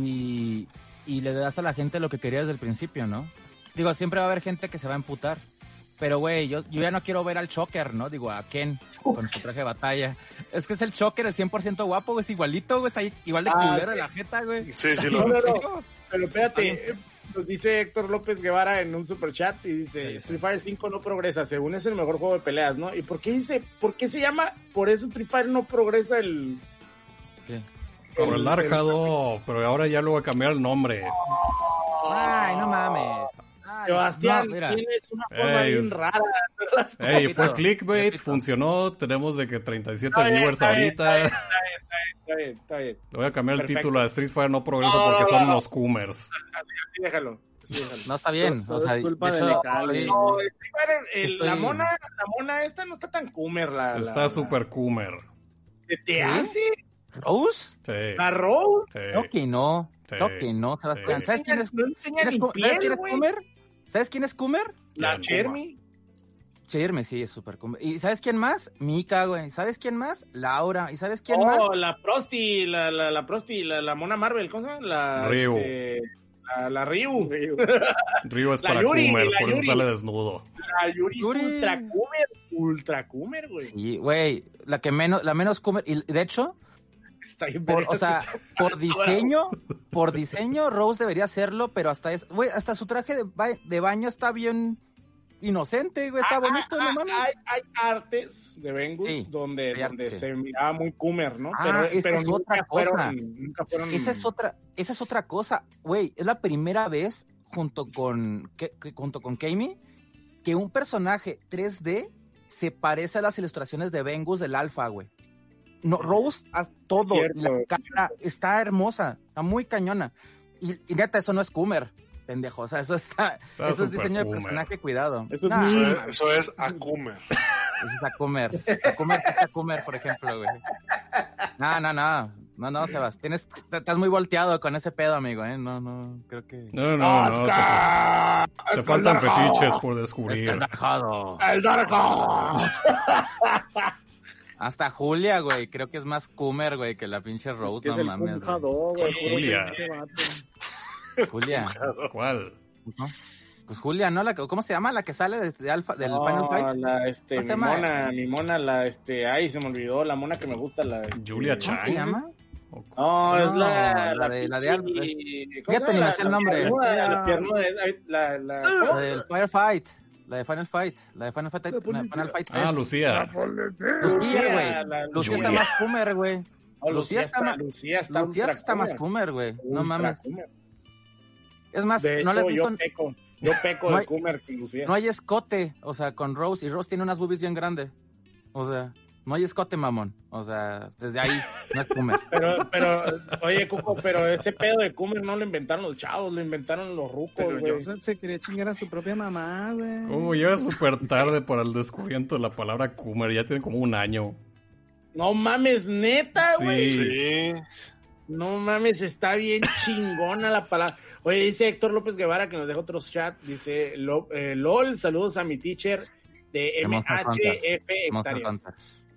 Y, y le das a la gente lo que quería desde el principio, ¿no? Digo, siempre va a haber gente que se va a emputar. Pero, güey, yo, yo ya no quiero ver al Choker, ¿no? Digo, a Ken con su traje de batalla. Es que es el Choker, el cien por ciento guapo, güey. Es igualito, güey. Está igual de Ah, culero de sí. la jeta, güey. Sí, sí, No, lo no, ¿En no. serio? Pero Está espérate, nos dice Héctor López Guevara en un super chat y dice, Street Fighter cinco no progresa, según es el mejor juego de peleas, ¿no? ¿Y por qué dice, por qué se llama, por eso Street Fighter no progresa el... ¿Qué? Por el Arjado, pero ahora ya lo voy a cambiar el nombre. Ay, no mames. Ay, Sebastián, no, mira. tienes una forma Ey, bien es- rara. Ey, fue Repito, clickbait, repito. funcionó, tenemos de que treinta y siete Está bien, viewers está bien, ahorita. Está bien, está bien. Le voy a cambiar el Perfecto. título a Street Fighter no progresa No, porque no, son no. unos coomers. Así déjalo. así déjalo. No está bien. Todo O sea, es culpa de de hecho, Necali. estoy- No, Street Fighter, el- Estoy- la mona, la mona esta no está tan coomer, la... Está la- super coomer. ¿Se te hace? ¿Rose? Sí, ¿La Rose? sí. Creo que no. Sí. Creo que no, Sebastián. Sí. ¿Sabes quién es, No enseña quién es, ni cu- piel, ¿sabes quién es güey. Coomer? ¿Sabes quién es Coomer? La Bien, Chermi. Cherme, sí, es súper Coomer. ¿Y sabes quién más? Mika, güey. ¿Sabes quién más? Laura. ¿Y sabes quién más? Oh, la Prosti, la, la, la Prosti, la, la mona Marvel, ¿cómo se llama? La, Ryu. este, la, la Ryu. Ryu es La para Yuri, coomers, la por eso Yuri. sale desnudo. La Yuri, Yuri. es ultra coomer, ultra coomer, güey. Sí, güey. La que menos, la menos Coomer. Y de hecho, Está bien por, verga, o sea, sí. por diseño, por diseño, Rose debería hacerlo, pero hasta es, güey, hasta su traje de, ba- de baño está bien inocente, güey. Está Ah, bonito, ah, no ah, mames. Hay, hay artes de Vengus Sí, donde, hay donde arte. se miraba muy coomer, ¿no? Ah, pero esa pero es nunca, otra cosa. fueron, nunca fueron. Esa es otra, esa es otra cosa, güey. Es la primera vez junto con que, que- junto con Kami que un personaje tres D se parece a las ilustraciones de Vengus del Alpha, güey. No, Rose a todo, Cierto, la cara está hermosa, está muy cañona. Y, y neta, eso no es Coomer, pendejo. O sea, eso está, Está eso es súper diseño de Coomer. personaje, cuidado. Eso es Nah, muy- Eso es, eso es Akumer. eso está Coomer. Está Coomer, está Coomer, por ejemplo, güey. No, no, no. No, no, Sebas. Tienes, te- estás muy volteado con ese pedo, amigo, ¿eh? No, no, creo que... No, no, no. Te, ¡Oscar! te ¡Oscar faltan Darko! fetiches por Es descubrir. cardajado. ¡El Darko! Hasta Julia, güey. Creo que es más Coomer, güey, que la pinche Rose. Que es No el mames. güey. Kumjado, güey. puro Julia. pinche vato. Julia. ¿Cuál? ¿No? Pues Julia, ¿no? La que- ¿Cómo se llama? La que sale desde Alpha, del No, Final Fight. la, este, ¿Cómo mi se llama? mona, mi mona, la, este, ay, se me olvidó, la mona que me gusta, la, este, Julia ¿Cómo Chang. se llama? No, No, es la, la de- la de Al- pinche- ¿cómo Fíjate, se ni llama? me sé el La- nombre. La, piernuda, la piernuda, es- la, la, La del Final Fight. La de Final Fight. La de Final Fight. la de Final Fight tres. Ah, Lucía. Lucía, güey. la- Lucía está Julia. más Coomer, güey. No, Lucía está ma- Lucía está, Lucía ultra está más coomer, Coomer, güey. No ultra mames. coomer. Es más, De no hecho, le yo gustan. peco, yo peco No de hay- coomer con Lucía. No hay escote, o sea, con Rose. Y Rose tiene unas boobies bien grandes. O sea, no hay escote, mamón. O sea, desde ahí no es Coomer. Pero, pero, oye, Cuco, pero ese pedo de coomer no lo inventaron los chavos, lo inventaron los rucos, Pero güey. Joseph se quería chingar a su propia mamá, güey. Como llega súper tarde para el descubrimiento de la palabra Coomer. Ya tiene como un año. No mames, neta, Sí. güey. Sí. No mames, está bien chingona la palabra. Oye, dice Héctor López Guevara que nos deja otros chat. Dice, lo- eh, LOL, saludos a mi teacher de De M Monster H Hunter. F Monster hectáreas. Hunter.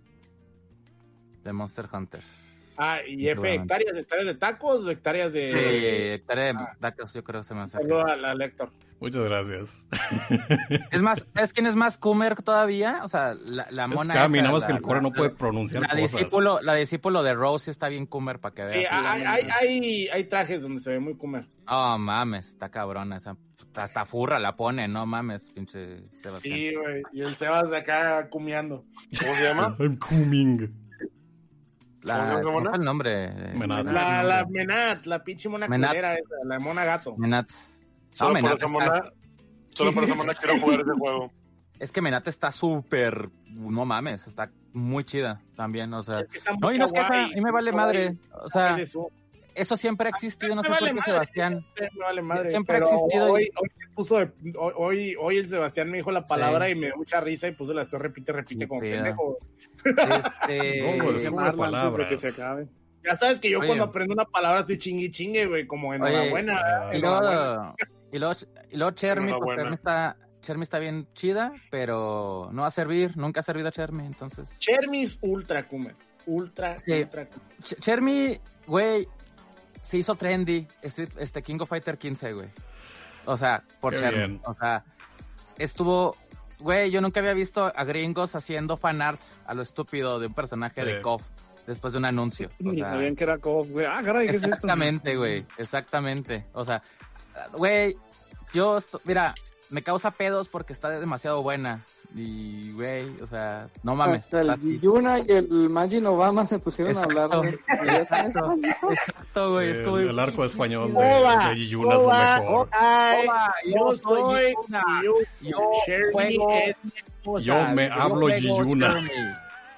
De Monster Hunter. Ah, y F Seguramente. hectáreas, hectáreas de tacos o hectáreas de... Sí, hectárea de ah. tacos, yo creo que se me hace. Saludos al, al Héctor. Muchas gracias. Es más, ¿sabes quién es más Coomer todavía? O sea, la, la Es mona Cami, esa, nada más la- que el core la- no puede la- pronunciar La cosas. discípulo, la discípulo de Rose está bien Coomer para que Sí, veas. hay, hay, hay, hay trajes donde se ve muy coomer. Oh, mames, está cabrona esa. Hasta furra la pone, no mames, pinche Sebastián. Sí, güey. Y el Sebas de acá cumeando. ¿Cómo se llama? I'm coming. La, ¿Cómo se llama, ¿cómo mona? fue el nombre? Menat. La, la Menat, la pinche mona Menat. culera esa, la mona gato. Menat. Solo No, por Menate esa mona, está- solo por esa mona quiero jugar ese juego. Es que Menate está súper, no mames, está muy chida también, o sea. Es que está muy No, y no es queja, kawaii, y me vale muy kawaii. madre, o sea, Ay, eso. eso siempre ha existido, no Me sé vale por qué madre, Sebastián. Me vale madre. Siempre ha pero existido y- Hoy, hoy, se puso de- hoy, hoy, hoy el Sebastián me dijo la palabra Sí. y me dio mucha risa y puso la estoy repite, repite Qué como pedo. pendejo. Este, No, güey, es una Quemarla palabra. antes de que se acabe. Ya sabes que yo Oye. cuando aprendo una palabra estoy chingui chingue, güey, como enhorabuena. ah, y enhorabuena. luego, y luego, y luego Chermi, pues Enhorabuena. Chermi está, Chermi está bien chida, pero no va a servir, nunca ha servido a Chermi, entonces. Chermis Ultra Kumer. Ultra, Sí. Ultra Kumer. Ch- Chermi, güey, se hizo trendy, Street, este King of Fighter quince, güey. O sea, por Qué Chermi. bien. O sea, estuvo, güey, yo nunca había visto a gringos haciendo fanarts a lo estúpido de un personaje Sí. de K O F después de un anuncio. O Ni sea, sabían que era C O F, güey. Ah, caray, ¿qué es esto? exactamente, güey, exactamente. O sea, güey, yo, esto- mira, me causa pedos porque está demasiado buena. Y, güey, o sea, no mames. Hasta el está así. Yuna y el Majin Obama se pusieron a Exacto, hablar de exacto, exacto, güey. Es El, como, el arco español de, Oba, de Yuna es lo oba, mejor. Ay, Oba, yo yo soy soy Yuna. yo, Yo Chermi juego- es mi esposa. Yo me Yo hablo juego Yiyuna. Chermi.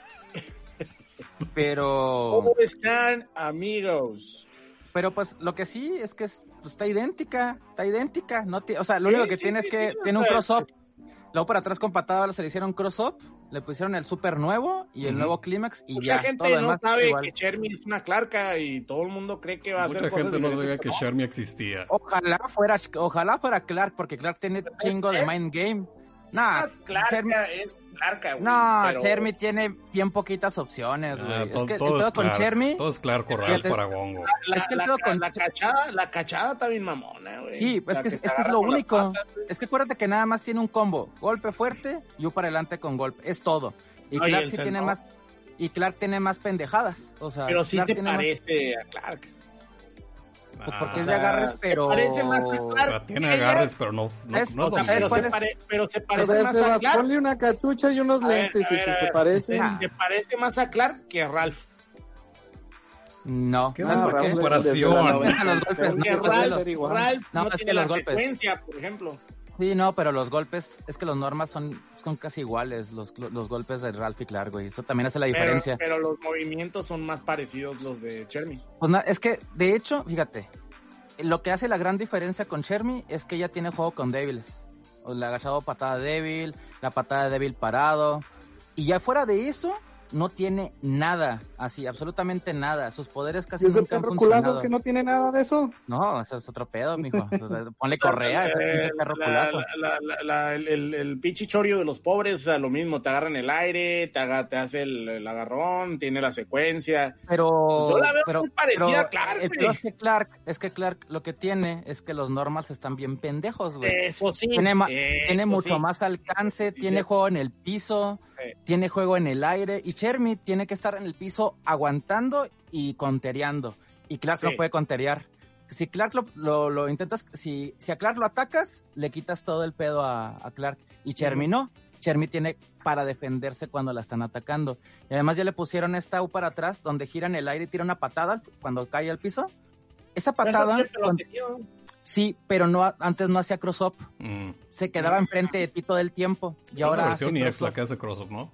Pero, ¿Cómo están, amigos? pero pues lo que sí es que es, pues, está idéntica, está idéntica. No ti- o sea, lo Sí, único que sí, tiene sí, es que sí, tiene un o sea, cross-up. Luego para atrás con patada se le hicieron cross-up, le pusieron el super nuevo y el Ujú. nuevo clímax y Mucha ya. gente todo lo no demás sabe igual. que Chermi es una clarca y todo el mundo cree que va a Mucha hacer cosas gente no sabía diferentes, que ¿no? Chermi existía. Ojalá fuera, ojalá fuera Clark, porque Clark tiene chingo de es- mind game. Nah, Es clarca, Chermi- es clarca, güey. no, pero- Chermi tiene bien poquitas opciones, güey. Ah, es todo, que el todo pedo es con Clark, Chermi, todo es Clark Corral Fíjate. para Gongo. La, es que el la- pedo la- con- la cachada, la cachada está bien mamona, güey. sí, pues La es que, se es que es agarra lo con las único. patas, güey. Es que acuérdate que nada más tiene un combo, golpe fuerte y un para adelante con golpe, es todo. Y No, y Clark el sí tiene sentón. más, y Clark tiene más pendejadas, o sea, Pero sí Clark se tiene más- parece a Clark. pues porque Ah, es de agarres, se pero parece más a o Clark. sea, tiene Ella- agarres, pero no, no, Es- no o sea, doble. ¿sabes Pero cuál se, es? pare- pero se A parece ver, más a Sebas, Clark. ponle una cachucha y unos A ver, lentes a y ver, si a se ver. parecen. Ah. Se parece más a Clark que a Ralph. no. ¿Qué es ¿Sabes esa por qué? comparación? No, es que los golpes, Porque no, pues, Ralph, los- igual. Ralph No, no, es que tiene los la golpes. secuencia, por ejemplo. Sí, no, pero los golpes, es que los normas son, son casi iguales, los, los golpes de Ralph y Clark, güey. Eso también hace la Pero, diferencia. pero los movimientos son más parecidos los de Chermi. Pues na- es que, de hecho, fíjate, lo que hace la gran diferencia con Chermi es que ella tiene juego con débiles. O el agachado patada débil, la patada débil parado. Y ya fuera de eso, no tiene nada, así, absolutamente nada. Sus poderes casi ¿Y ese nunca han perro culado funcionado. que no tiene nada de eso? No, eso es otro pedo, mijo. O sea, ponle correa, ese Eh, pinche perro la- culazo. la- la- la- el, el, el pinche chorio de los pobres, o sea, lo mismo, te agarra en el aire, te, haga, te hace el, el agarrón, tiene la secuencia. Pero, Yo la veo pero, muy parecida pero a Clark, el güey. peor es que Clark, es que Clark lo que tiene es que los normals están bien pendejos, güey. Eso sí. Tiene, ma- eso tiene mucho sí. más alcance, Sí, tiene sí. juego en el piso, Sí. tiene juego en el aire, y Chermi tiene que estar en el piso aguantando y contereando, y Clark Sí. no puede conterear. Si Clark lo, lo, lo intentas, si, si a Clark lo atacas, le quitas todo el pedo a, a Clark, y Chermi no. Chermi tiene para defenderse cuando la están atacando. Y además ya le pusieron esta U para atrás, donde gira en el aire y tira una patada cuando cae al piso. Esa patada, Eso siempre lo con- he tenido. sí, pero no antes no hacía cross-up. Mm. Se quedaba enfrente de ti todo el tiempo. Y Es la ahora versión hace E X la cross-up. que hace crossover, ¿no?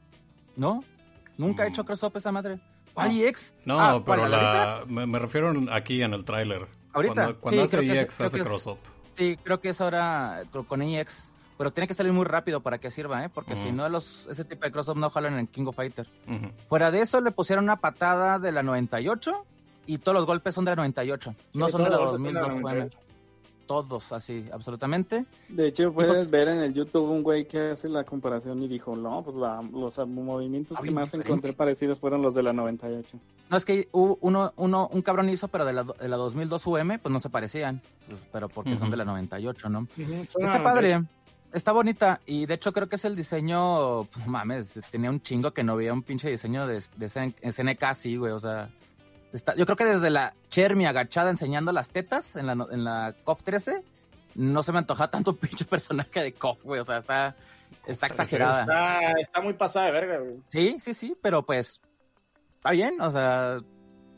¿No? Nunca ha Mm. hecho cross-up esa madre. ¿Cuál E X? No, Ah, ¿cuál, pero la de la, ahorita? me, me refiero aquí en el tráiler. ¿Ahorita? Cuando, cuando Sí, hace creo que E es- X creo hace que es- crossover. Sí, creo que es ahora con- con E X. Pero tiene que salir muy rápido para que sirva, ¿eh? Porque Ujú. si no, los, ese tipo de cross-up no jalan en King of Fighter. Ujú. Fuera de eso, le pusieron una patada de la noventa y ocho y todos los golpes son de la noventa y ocho. No Sí, son de la todos los dos mil golpes dos son de la U M. noventa y ocho. Todos, así, absolutamente. De hecho, pues- puedes ver en el YouTube un güey que hace la comparación y dijo, no, pues la- los movimientos Está que bien más diferente. encontré parecidos fueron los de la noventa y ocho. No, es que hubo uno, uno, un cabrón hizo, pero de la, de la dos mil dos U M, pues no se parecían. Pues, pero porque son Ujú. de la noventa y ocho, ¿no? Ujú, son Está noventa y padre, está bonita. Y de hecho creo que es el diseño, pues, mames, tenía un chingo que no veía un pinche diseño de, de S N K así, güey. O sea, está, yo creo que desde la Chermi agachada enseñando las tetas en la, no- en la C O F trece, no se me antoja tanto un pinche personaje de C O F, güey. O sea, está, está exagerada. Está, está muy pasada de verga, güey. Sí, sí, sí, pero pues está bien, o sea,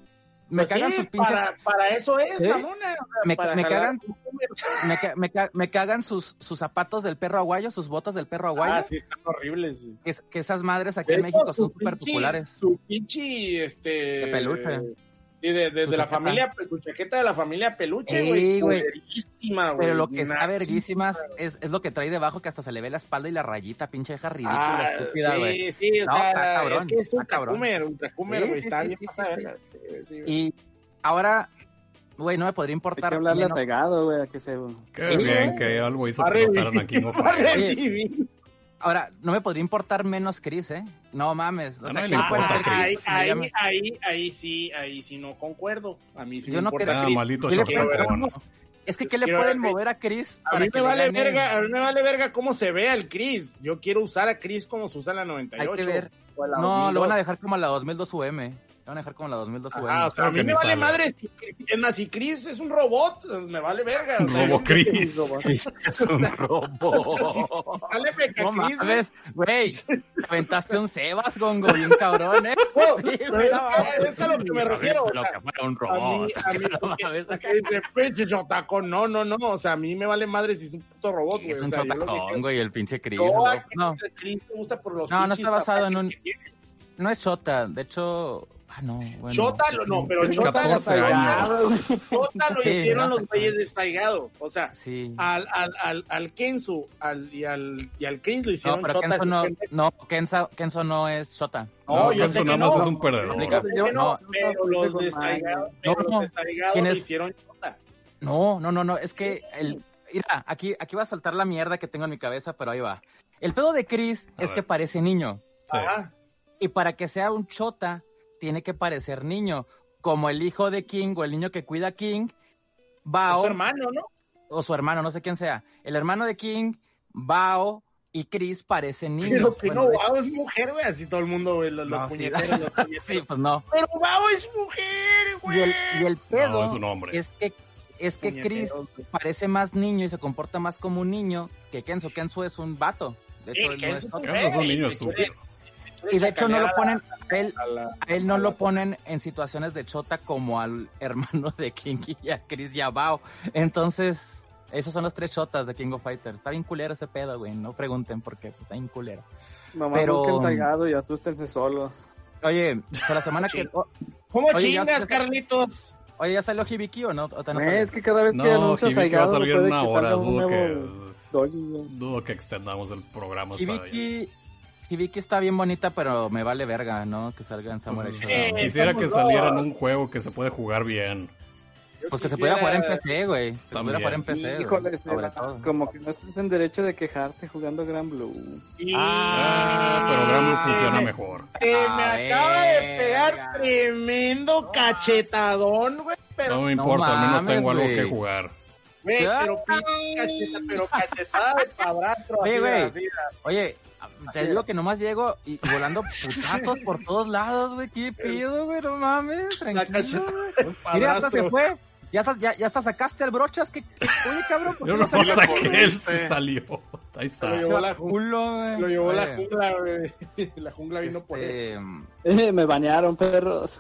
me Pues cagan sí, sus pinches... Para, para eso es, ¿Sí? mamona. O sea, Me, para me jalar- cagan, me, ca- me, ca- me cagan sus, sus zapatos del perro aguayo, sus botas del perro aguayo. Ah, sí, están horribles. Sí. que, es- que esas madres aquí en De hecho, México son su súper pinche- populares. Su pinche, este... De peluche. Sí, de, de, Su de la chaqueta. familia, pues, su chaqueta de la familia peluche, Sí, güey. güey. Poderísima, güey. Pero lo que está Naquísima, verguísimas güey. es, es lo que trae debajo, que hasta se le ve la espalda y la rayita, pinche hija ridícula, Ah, estúpida, güey. sí, sí, No, está, está cabrón, es que es está un cabrón. tacumer, un tacumer, Sí, güey, sí, está sí, bien sí, pasada sí, de verga. Sí, sí, güey. Y ahora, güey, no me podría Hay importar que hablarle menos- a Segado, güey, a que se... Qué Sí, bien güey. que algo hizo Va a que notaran a King of Va a Fighters. revivir. Ahora, no me podría importar menos Chris, ¿eh? No mames. O A sea, nadie ¿qué le le pueden importa hacer ahí, Chris? ahí, Dígame. ahí, ahí sí, ahí sí no concuerdo. A mí sí Yo me no importa creo- Ah, Chris. maldito ¿Qué le quiero ver- shortacón. Es que, ¿qué le Quiero pueden ver- mover a Chris A para mí que me le vale gane? verga, a mí me vale verga cómo se ve al Chris. Yo quiero usar a Chris como se usa en la noventa y Hay ocho. que ver. o la No, lo dos mil dos. van a dejar como la dos mil dos U M. Lo van a dejar como la dos mil dos U M. Ajá, o sea, a Creo mí que me ni vale sale. madre. si- Es más, si Chris es un robot, me vale verga. o sea, Robo yo- Chris. Chris es un robo. Sale Mecha No Chris, güey. mames, güey. Te aventaste un Sebas, Gongo, bien cabrón, ¿eh? No, Sí, pero güey, es, no mames. es a lo que me refiero. o Lo sea, que fuera un a robot. mí, a mí, No porque, mames, porque dice, pinche chotaco, no, no, no, o sea, a mí me vale madre si es un puto robot, güey. Es o un sea, yo lo que chotacón, quiero- güey, el pinche Chris. No, a No, no, Chris- Chris me gusta por los No, no pinches está basado en zapatos un- que tiene. no es chota. De hecho, ah, no, bueno. Chota, lo- no, pero Tiene Chota, catorce años. Chota lo Sí, hicieron no, los güeyes de Saigado. O sea, Sí. al, al, al, al Kenzo al, y, al, y al Chris lo No, hicieron pero Chota. Kenzo no, así que- no, Kenzo, Kenzo no es Shota. No, No, yo Kenzo sé que nada más no. es un perdedor. Explica. Yo sé que no, No. pero los de Saigado, pero No, los de Saigado ¿quién lo es? hicieron Chota. No, no, no, no, es que el... Mira, aquí, aquí va a saltar la mierda que tengo en mi cabeza, pero ahí va. El pedo de Chris A es ver. que parece niño. Sí. Ajá. Y para que sea un chota, tiene que parecer niño. Como el hijo de King o el niño que cuida a King, Es Bao, su hermano, ¿no? o su hermano, no sé quién sea. El hermano de King, Bao y Chris parecen Pero niños. que Bueno, no, de- Bao es mujer, güey, así todo el mundo, güey, los, los No, sí. puñeteros, los puñeteros. Sí, pues no. Pero Bao es mujer, Y güey. el, y el pedo No, es un hombre. es que, es que Chris Puñeteros, güey. parece más niño y se comporta más como un niño que Kenzo. Kenzo es un vato. De hecho, Sí, él no Kenzo es es chota. un Kenzo es un güey, niño si estúpido. quieres- Y de hecho no lo ponen, a él, a la- a él no a lo la- ponen en situaciones de chota como al hermano de King y a Chris y a Bao. Entonces, esos son los tres chotas de King of Fighters. Está bien culero ese pedo, güey. No pregunten por qué, pues, está bien culero. Nomás Pero- busquen Salgado y asústense solos. Oye, para la semana que... oh, ¿Cómo Oye, ya- chingas, ya- Carlitos? oye, ¿ya salió Hibiki o no? ¿O todavía no Eh, sale? es que cada vez que No, anuncia Hibiki va a Salgado salir en puede una que hora. salga un Dudo nuevo que, Doji, güey. dudo que extendamos el programa hasta allá. Hibiki, Hibiki está bien bonita, pero me vale verga, ¿no? Que salga en Samurai Pues, Shodown. Eh, Quisiera que estamos saliera en locos. un juego que se puede jugar bien. Yo Pues que se quisiera- pudiera jugar en P C, güey. Se También. pudiera jugar en P C, güey, Híjole, sobre Sebas, todo. como que no estás en derecho de quejarte jugando Gran Blue. Y- Ah, pero Gran Blue funciona me- mejor. Eh, me A acaba de ver, pegar verga. tremendo cachetadón, güey. Pero, No me No importa, al menos mames, tengo algo güey. que jugar. güey, Ah. pero pinche cacheta, pero cachetada de padrastro. Oye, así, güey. así, Oye, te digo que nomás llego y y volando putazos por todos lados, güey. ¿Qué pido, güey? No mames, La tranquilo, cacheta güey. del Mira, hasta padrastro. se fue. Ya hasta, ya, ya hasta sacaste al brochas. Que, oye, cabrón, ¿por Yo qué no no lo sacaste saqué, él se salió. Ahí Se está. lo llevó la el jungla. culo, güey? Lo llevó la Oye, jungla, güey. La jungla vino por él. este, Eh, me banearon, perros.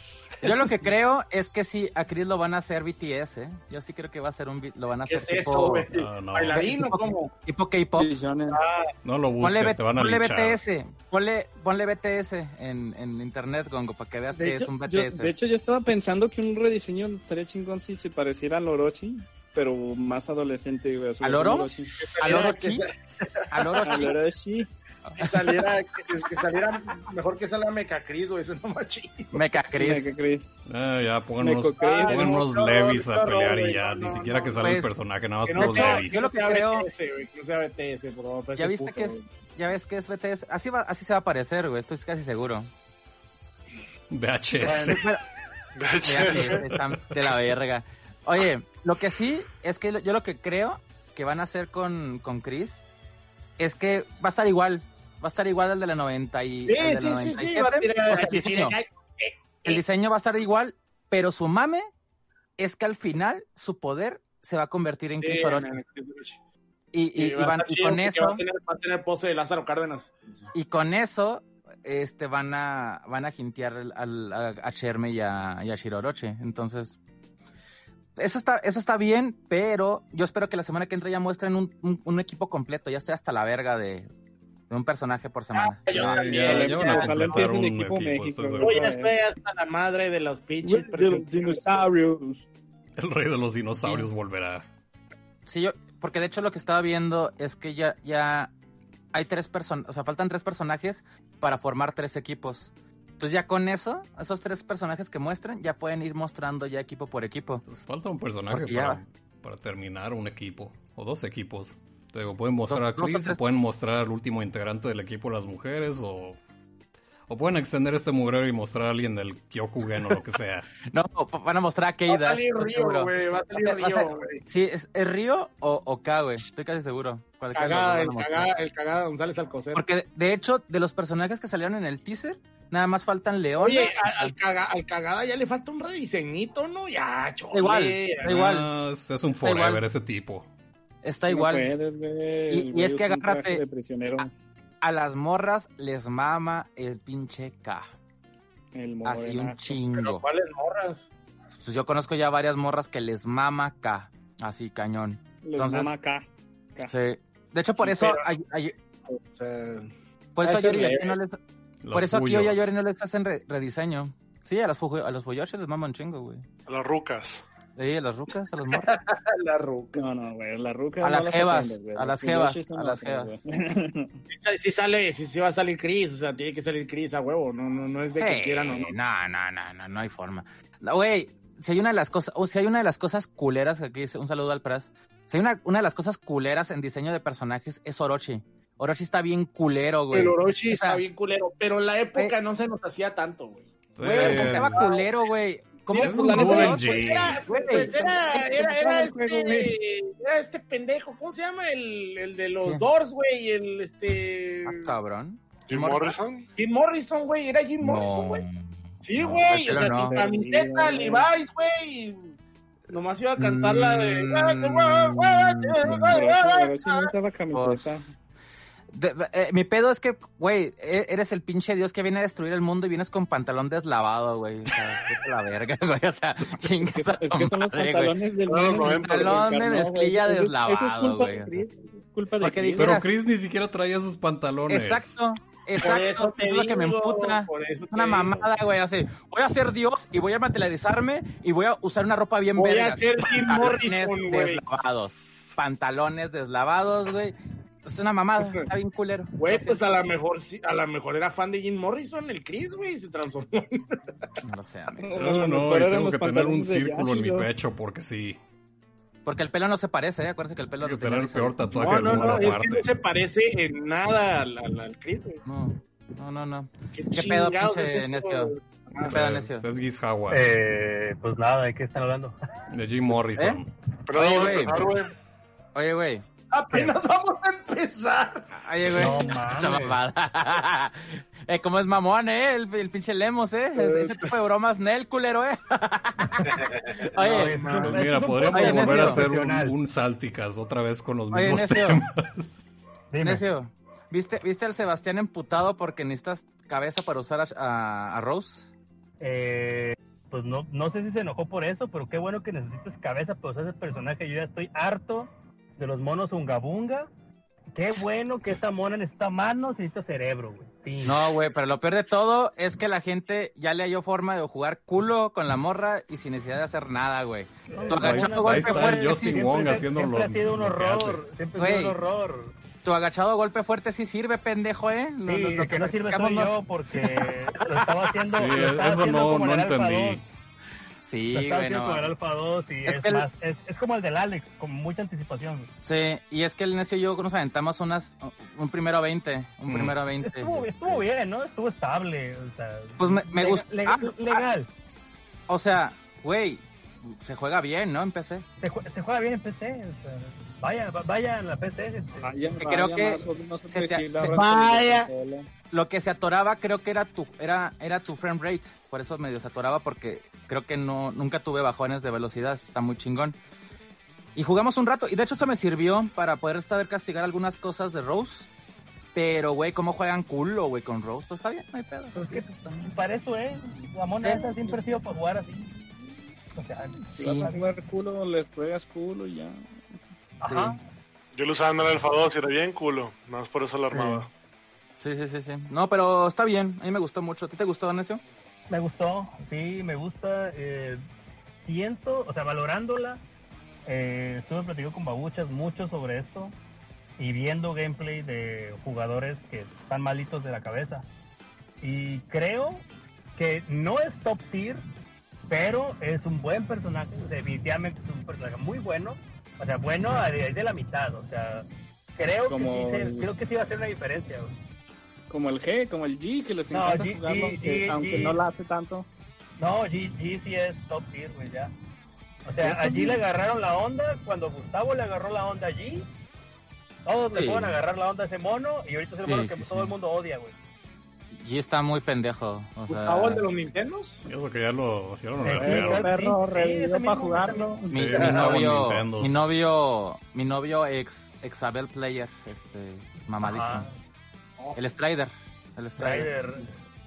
yo lo que creo es que sí, a Chris lo van a hacer B T S, ¿eh? Yo sí creo que va a ser un... bi- Lo van a ¿Qué hacer es tipo... eso, güey? No, no. ¿Bailarín o cómo? Tipo K-pop. Divisiones. No lo Ponle, busques, B- te van a ponle linchar. B T S, ponle, ponle B T S en, en internet, Gongo, para que veas De que hecho, es un B yo, T S. de hecho, yo estaba pensando que un rediseño estaría chingón si se pareciera al Orochi, pero más adolescente, güey. a su ¿Al versión Oro? Orochi. ¿Al Era oro que chi? sa- ¿Al oro Al chi? Orochi. que saliera, que, que saliera, mejor que salga Mecacris, güey, eso no más chido. Mecha Mira, Chris. ¿qué crees? Ah, ya, pongan Me unos, coqué. pongan No, unos no, levis no, a no, pelear güey, y ya. no, Ni siquiera no, que salga pues, el personaje, nada más Que por no los sea, levis. yo lo que sea creo- B T S, güey, que no sea B T S, por favor. Ya viste que es, ya ves que es B T S. Así va, así se va a parecer, güey. Estoy casi seguro. V H S. Pero- ya, sí, están de la verga. Oye, lo que sí es que lo- yo lo que creo que van a hacer con, con Chris es que va a estar igual. Va a estar igual al de la noventa y Sí, al de la sí, sí, noventa y sí, siete. va a tirar- O sea, el diseño, el diseño va a estar igual, pero su mame es que al final su poder se va a convertir en Chris Orochi. Y, y, y van- y con eso Va a tener, va a tener pose de Lázaro Cárdenas. y con eso este van a van a jintear al, al- a, a Cherme y a, y a Shiro Orochi. Entonces, eso está, eso está bien, pero yo espero que la semana que entra ya muestren un, un, un equipo completo. Ya estoy hasta la verga de, de un personaje por semana. Yo Ya, también, ya, ya van a Ojalá completar empiece un el equipo equipo. México, ¿estás de güey. Yo acuerdo? ya estoy hasta la madre de los pinches De los presidentes. dinosaurios. El rey de los dinosaurios volverá. Sí, yo, porque de hecho lo que estaba viendo es que ya, ya hay tres personas, o sea, faltan tres personajes para formar tres equipos. Entonces ya con eso, esos tres personajes que muestren, ya pueden ir mostrando ya equipo por equipo. Pues falta un personaje Porque ya- para, para terminar un equipo. O dos equipos. Te digo, pueden mostrar a Dos- dos o Chris, tres. o pueden mostrar al último integrante del equipo, las mujeres, o... O pueden extender este mugrero y mostrar a alguien del Kyokugen o lo que sea. No, p- van a mostrar a Va Keida. a salir estoy Río, seguro. güey. Va a salir Va a ser- Río, güey. Sí, ¿es, es Río o, o K, güey? Estoy casi seguro. Cualquiera de los dos Cagada, van a el mostrar. cagada, el cagada González Alcocer. Porque de hecho, de los personajes que salieron en el teaser, nada más faltan Leona. Oye, a- al, caga- al cagada ya le falta un rediseñito, ¿no? Ya, chole. igual, ya. da igual. Ah, es, es un igual. forever ese tipo. Está No igual. puedes, güey, Y- el y güey es que usa un traje agárrate- de prisionero. A las morras les mama el pinche K. El Así un morenazo. chingo. Pero ¿cuáles morras? Pues yo conozco ya varias morras que les mama K. Así, cañón. Los Entonces- mama acá. acá. Sí. De hecho, por Sí, eso, pero- ay- ay- O sea, por eso ese a Yori y a leve. Yori no les, Los por eso aquí hoy a Fuyos. Yori no les hacen re- rediseño. Sí, a los Fuyo- a los Fuyoshi les mama un chingo, güey. A las rucas. Sí, a las rucas, a las morras. la ruca. No, no, güey, la ruca. A no las jevas, aprendes, güey. a las Los jevas, Yoshi son a las otros, jevas. güey. Sí, sale- sí sale, sí, sí va a salir Chris, o sea, tiene que salir Chris a huevo, no, no, no es de que Sí, quieran o no. no, no, no, no, no hay forma. No, güey, si hay una de las cosas, o si hay una de las cosas culeras, que aquí dice, un saludo al Pras, si hay una, una de las cosas culeras en diseño de personajes es Orochi. Orochi está bien culero, güey. El Orochi O sea, está bien culero, pero en la época no se nos hacía tanto, güey. Güey, Sí. estaba culero, güey. ¿Cómo Es un la neta, Golden pues, Jeans? Era, Güey, pues era, era, era, el juego, güey. este, era este pendejo, ¿cómo se llama? El, el de los ¿Quién? Doors, güey, el este... Ah, cabrón. Jim Morrison. Jim Morrison, güey, era Jim Morrison, güey. Sí, No, güey, pero o sea, no. sin camiseta, Sí, Levi's, güey. Nomás iba a cantar la de... Mm, Pero si no usaba camiseta. Pues, de- de- eh, mi pedo es que, güey, e- eres el pinche dios que viene a destruir el mundo y vienes con pantalón deslavado, güey. O sea, vete a la verga, güey. O sea, chingas Es a que, es tu que son los madre, güey. pantalones del Son los niño que noventas, Pantalón de encarnó, güey. mezclilla Eso es- deslavado, eso es culpa güey, de o sea. Chris, es culpa de Porque Chris. dijeras- Pero Chris ni siquiera traía sus pantalones. Exacto, Por exacto. eso te es lo que me digo, emputa. por eso Es te una digo. mamada, güey. Así, voy a ser Dios y voy a materializarme y voy a usar una ropa bien Voy verga. a ser Jim Pantalones Morrison, güey. deslavados. Pantalones deslavados, güey. Es una mamada. Está bien culero. Güey, Así pues es. a lo mejor sí, a lo mejor era fan de Jim Morrison, el Chris, güey, y se transformó. No lo sé, amigo. No, no, Pero y eran tengo los que tener un pantalones de círculo en mi Yashiro. pecho porque sí. Porque el pelo no se parece, ¿eh? Acuérdense que el pelo Tengo lo que tener el tenía peor tatuaje No, del no, mundo no, es que aparte. no se parece en nada al, al, al Chris, güey. No, no, no, no. ¿Qué, ¿Qué pedo, chingados pinche es eso? necio? Ah, ¿Qué pedo, Es, necio? es Giz Howard, Eh, pues nada, ¿de qué están hablando? de Jim Morrison. Pero Oye, vamos a güey. empezar, güey. Oye, güey. Apenas vamos a empezar. Oye, güey. No mames. Esa mamada. eh, ¿cómo es mamón, eh? El, el pinche Lemos, eh. Es- ese tipo de bromas, Nel, culero, eh. Oye, No, Pues es mira, un podríamos Oye, volver necio. a hacer un, profesional. un Salticas otra vez con los Oye, mismos necio. temas. Dime. necio. ¿Viste, ¿Viste al Sebastián emputado porque necesitas cabeza para usar a, a, a Rose? Eh, pues no, no sé si se enojó por eso, pero qué bueno que necesites cabeza para usar ese personaje. Yo ya estoy harto de los monos Ungabunga. Qué bueno que esta mona necesita manos y necesita cerebro, güey. Sí. No, güey, pero lo peor de todo es que la gente ya le halló forma de jugar culo con la morra y sin necesidad de hacer nada, güey. Tu Pues ahí, agachado ahí golpe está fuerte, el Justin sí, Wong Siempre- haciendo siempre lo, ha sido un lo que hace. horror. Siempre ha Güey. sido un horror. Tu agachado golpe fuerte sí sirve, pendejo, ¿eh? Lo- Sí, lo- lo el que no sirve soy practicamos, yo porque lo estaba haciendo. Sí, lo estaba eso haciendo no, como no en el Alpha entendí. dos. Sí, Lo estaba güey, haciendo no. con el Alpha dos y Es es, que el- más, es, es como el del Alex, con mucha anticipación. Sí, y es que el necio y yo nos aventamos unas, un primero a veinte, un Mm. primero a veinte. Estuvo, este. estuvo bien, ¿no? Estuvo estable. O sea, Pues me- me lega- gusta- lega- ah, legal. O sea, güey, se juega bien, ¿no? Empecé. Se, jue- se juega bien en P C. O sea, vaya, va- vaya a la P C. este. Vaya, Que vaya, creo que más o menos se te- decir la se- razón Vaya. de la consola. Lo que se atoraba creo que era tu era era tu frame rate, por eso medio se atoraba porque creo que no nunca tuve bajones de velocidad, esto está muy chingón. Y jugamos un rato y de hecho eso me sirvió para poder saber castigar algunas cosas de Rose Pero, güey, ¿cómo juegan culo, güey, con Rose? Pues está bien, no hay pedo. Pues Sí, que eso está bien. para eso, ¿eh? La mona esa siempre ha sido para jugar así. O sea, Si vas a jugar culo, les juegas culo y ya. ajá. Yo lo usaba en el Alpha dos y era bien culo. Nada más por eso lo armaba. Sí, sí, sí, sí. No, pero está bien. A mí me gustó mucho. ¿A ti te gustó, Necio? Me gustó, sí, me gusta. Eh, siento, o sea, valorándola, eh, estuve platicando con Babuchas mucho sobre esto y viendo gameplay de jugadores que están malitos de la cabeza. Y creo que no es top tier, pero es un buen personaje, definitivamente es un personaje muy bueno. O sea, bueno, es de la mitad, o sea, creo, Como que, sí, se- el- creo que sí va a hacer una diferencia, güey. Como el G, como el G, que les No, encanta G- jugarlo, G- que G- aunque G- no la hace tanto. No, G, G sí es top tier, güey, ya. O Ya sea, está allí bien. le agarraron la onda, cuando Gustavo le agarró la onda allí, todos le Sí. pueden agarrar la onda a ese mono, y ahorita es el Sí, mono que sí, todo sí. el mundo odia, güey. Y está muy pendejo. O sea, Gustavo, el de los Nintendos. Y eso que ya lo, ya lo Sí, nerfearon. sí, Perro sí, revivió ese para mismo, jugarlo. mi, Sí, mi estaban novio, Nintendos. mi novio, mi novio ex, ex Abel Player, este, mamadísimo. Ajá. El Strider, el Strider, Strider,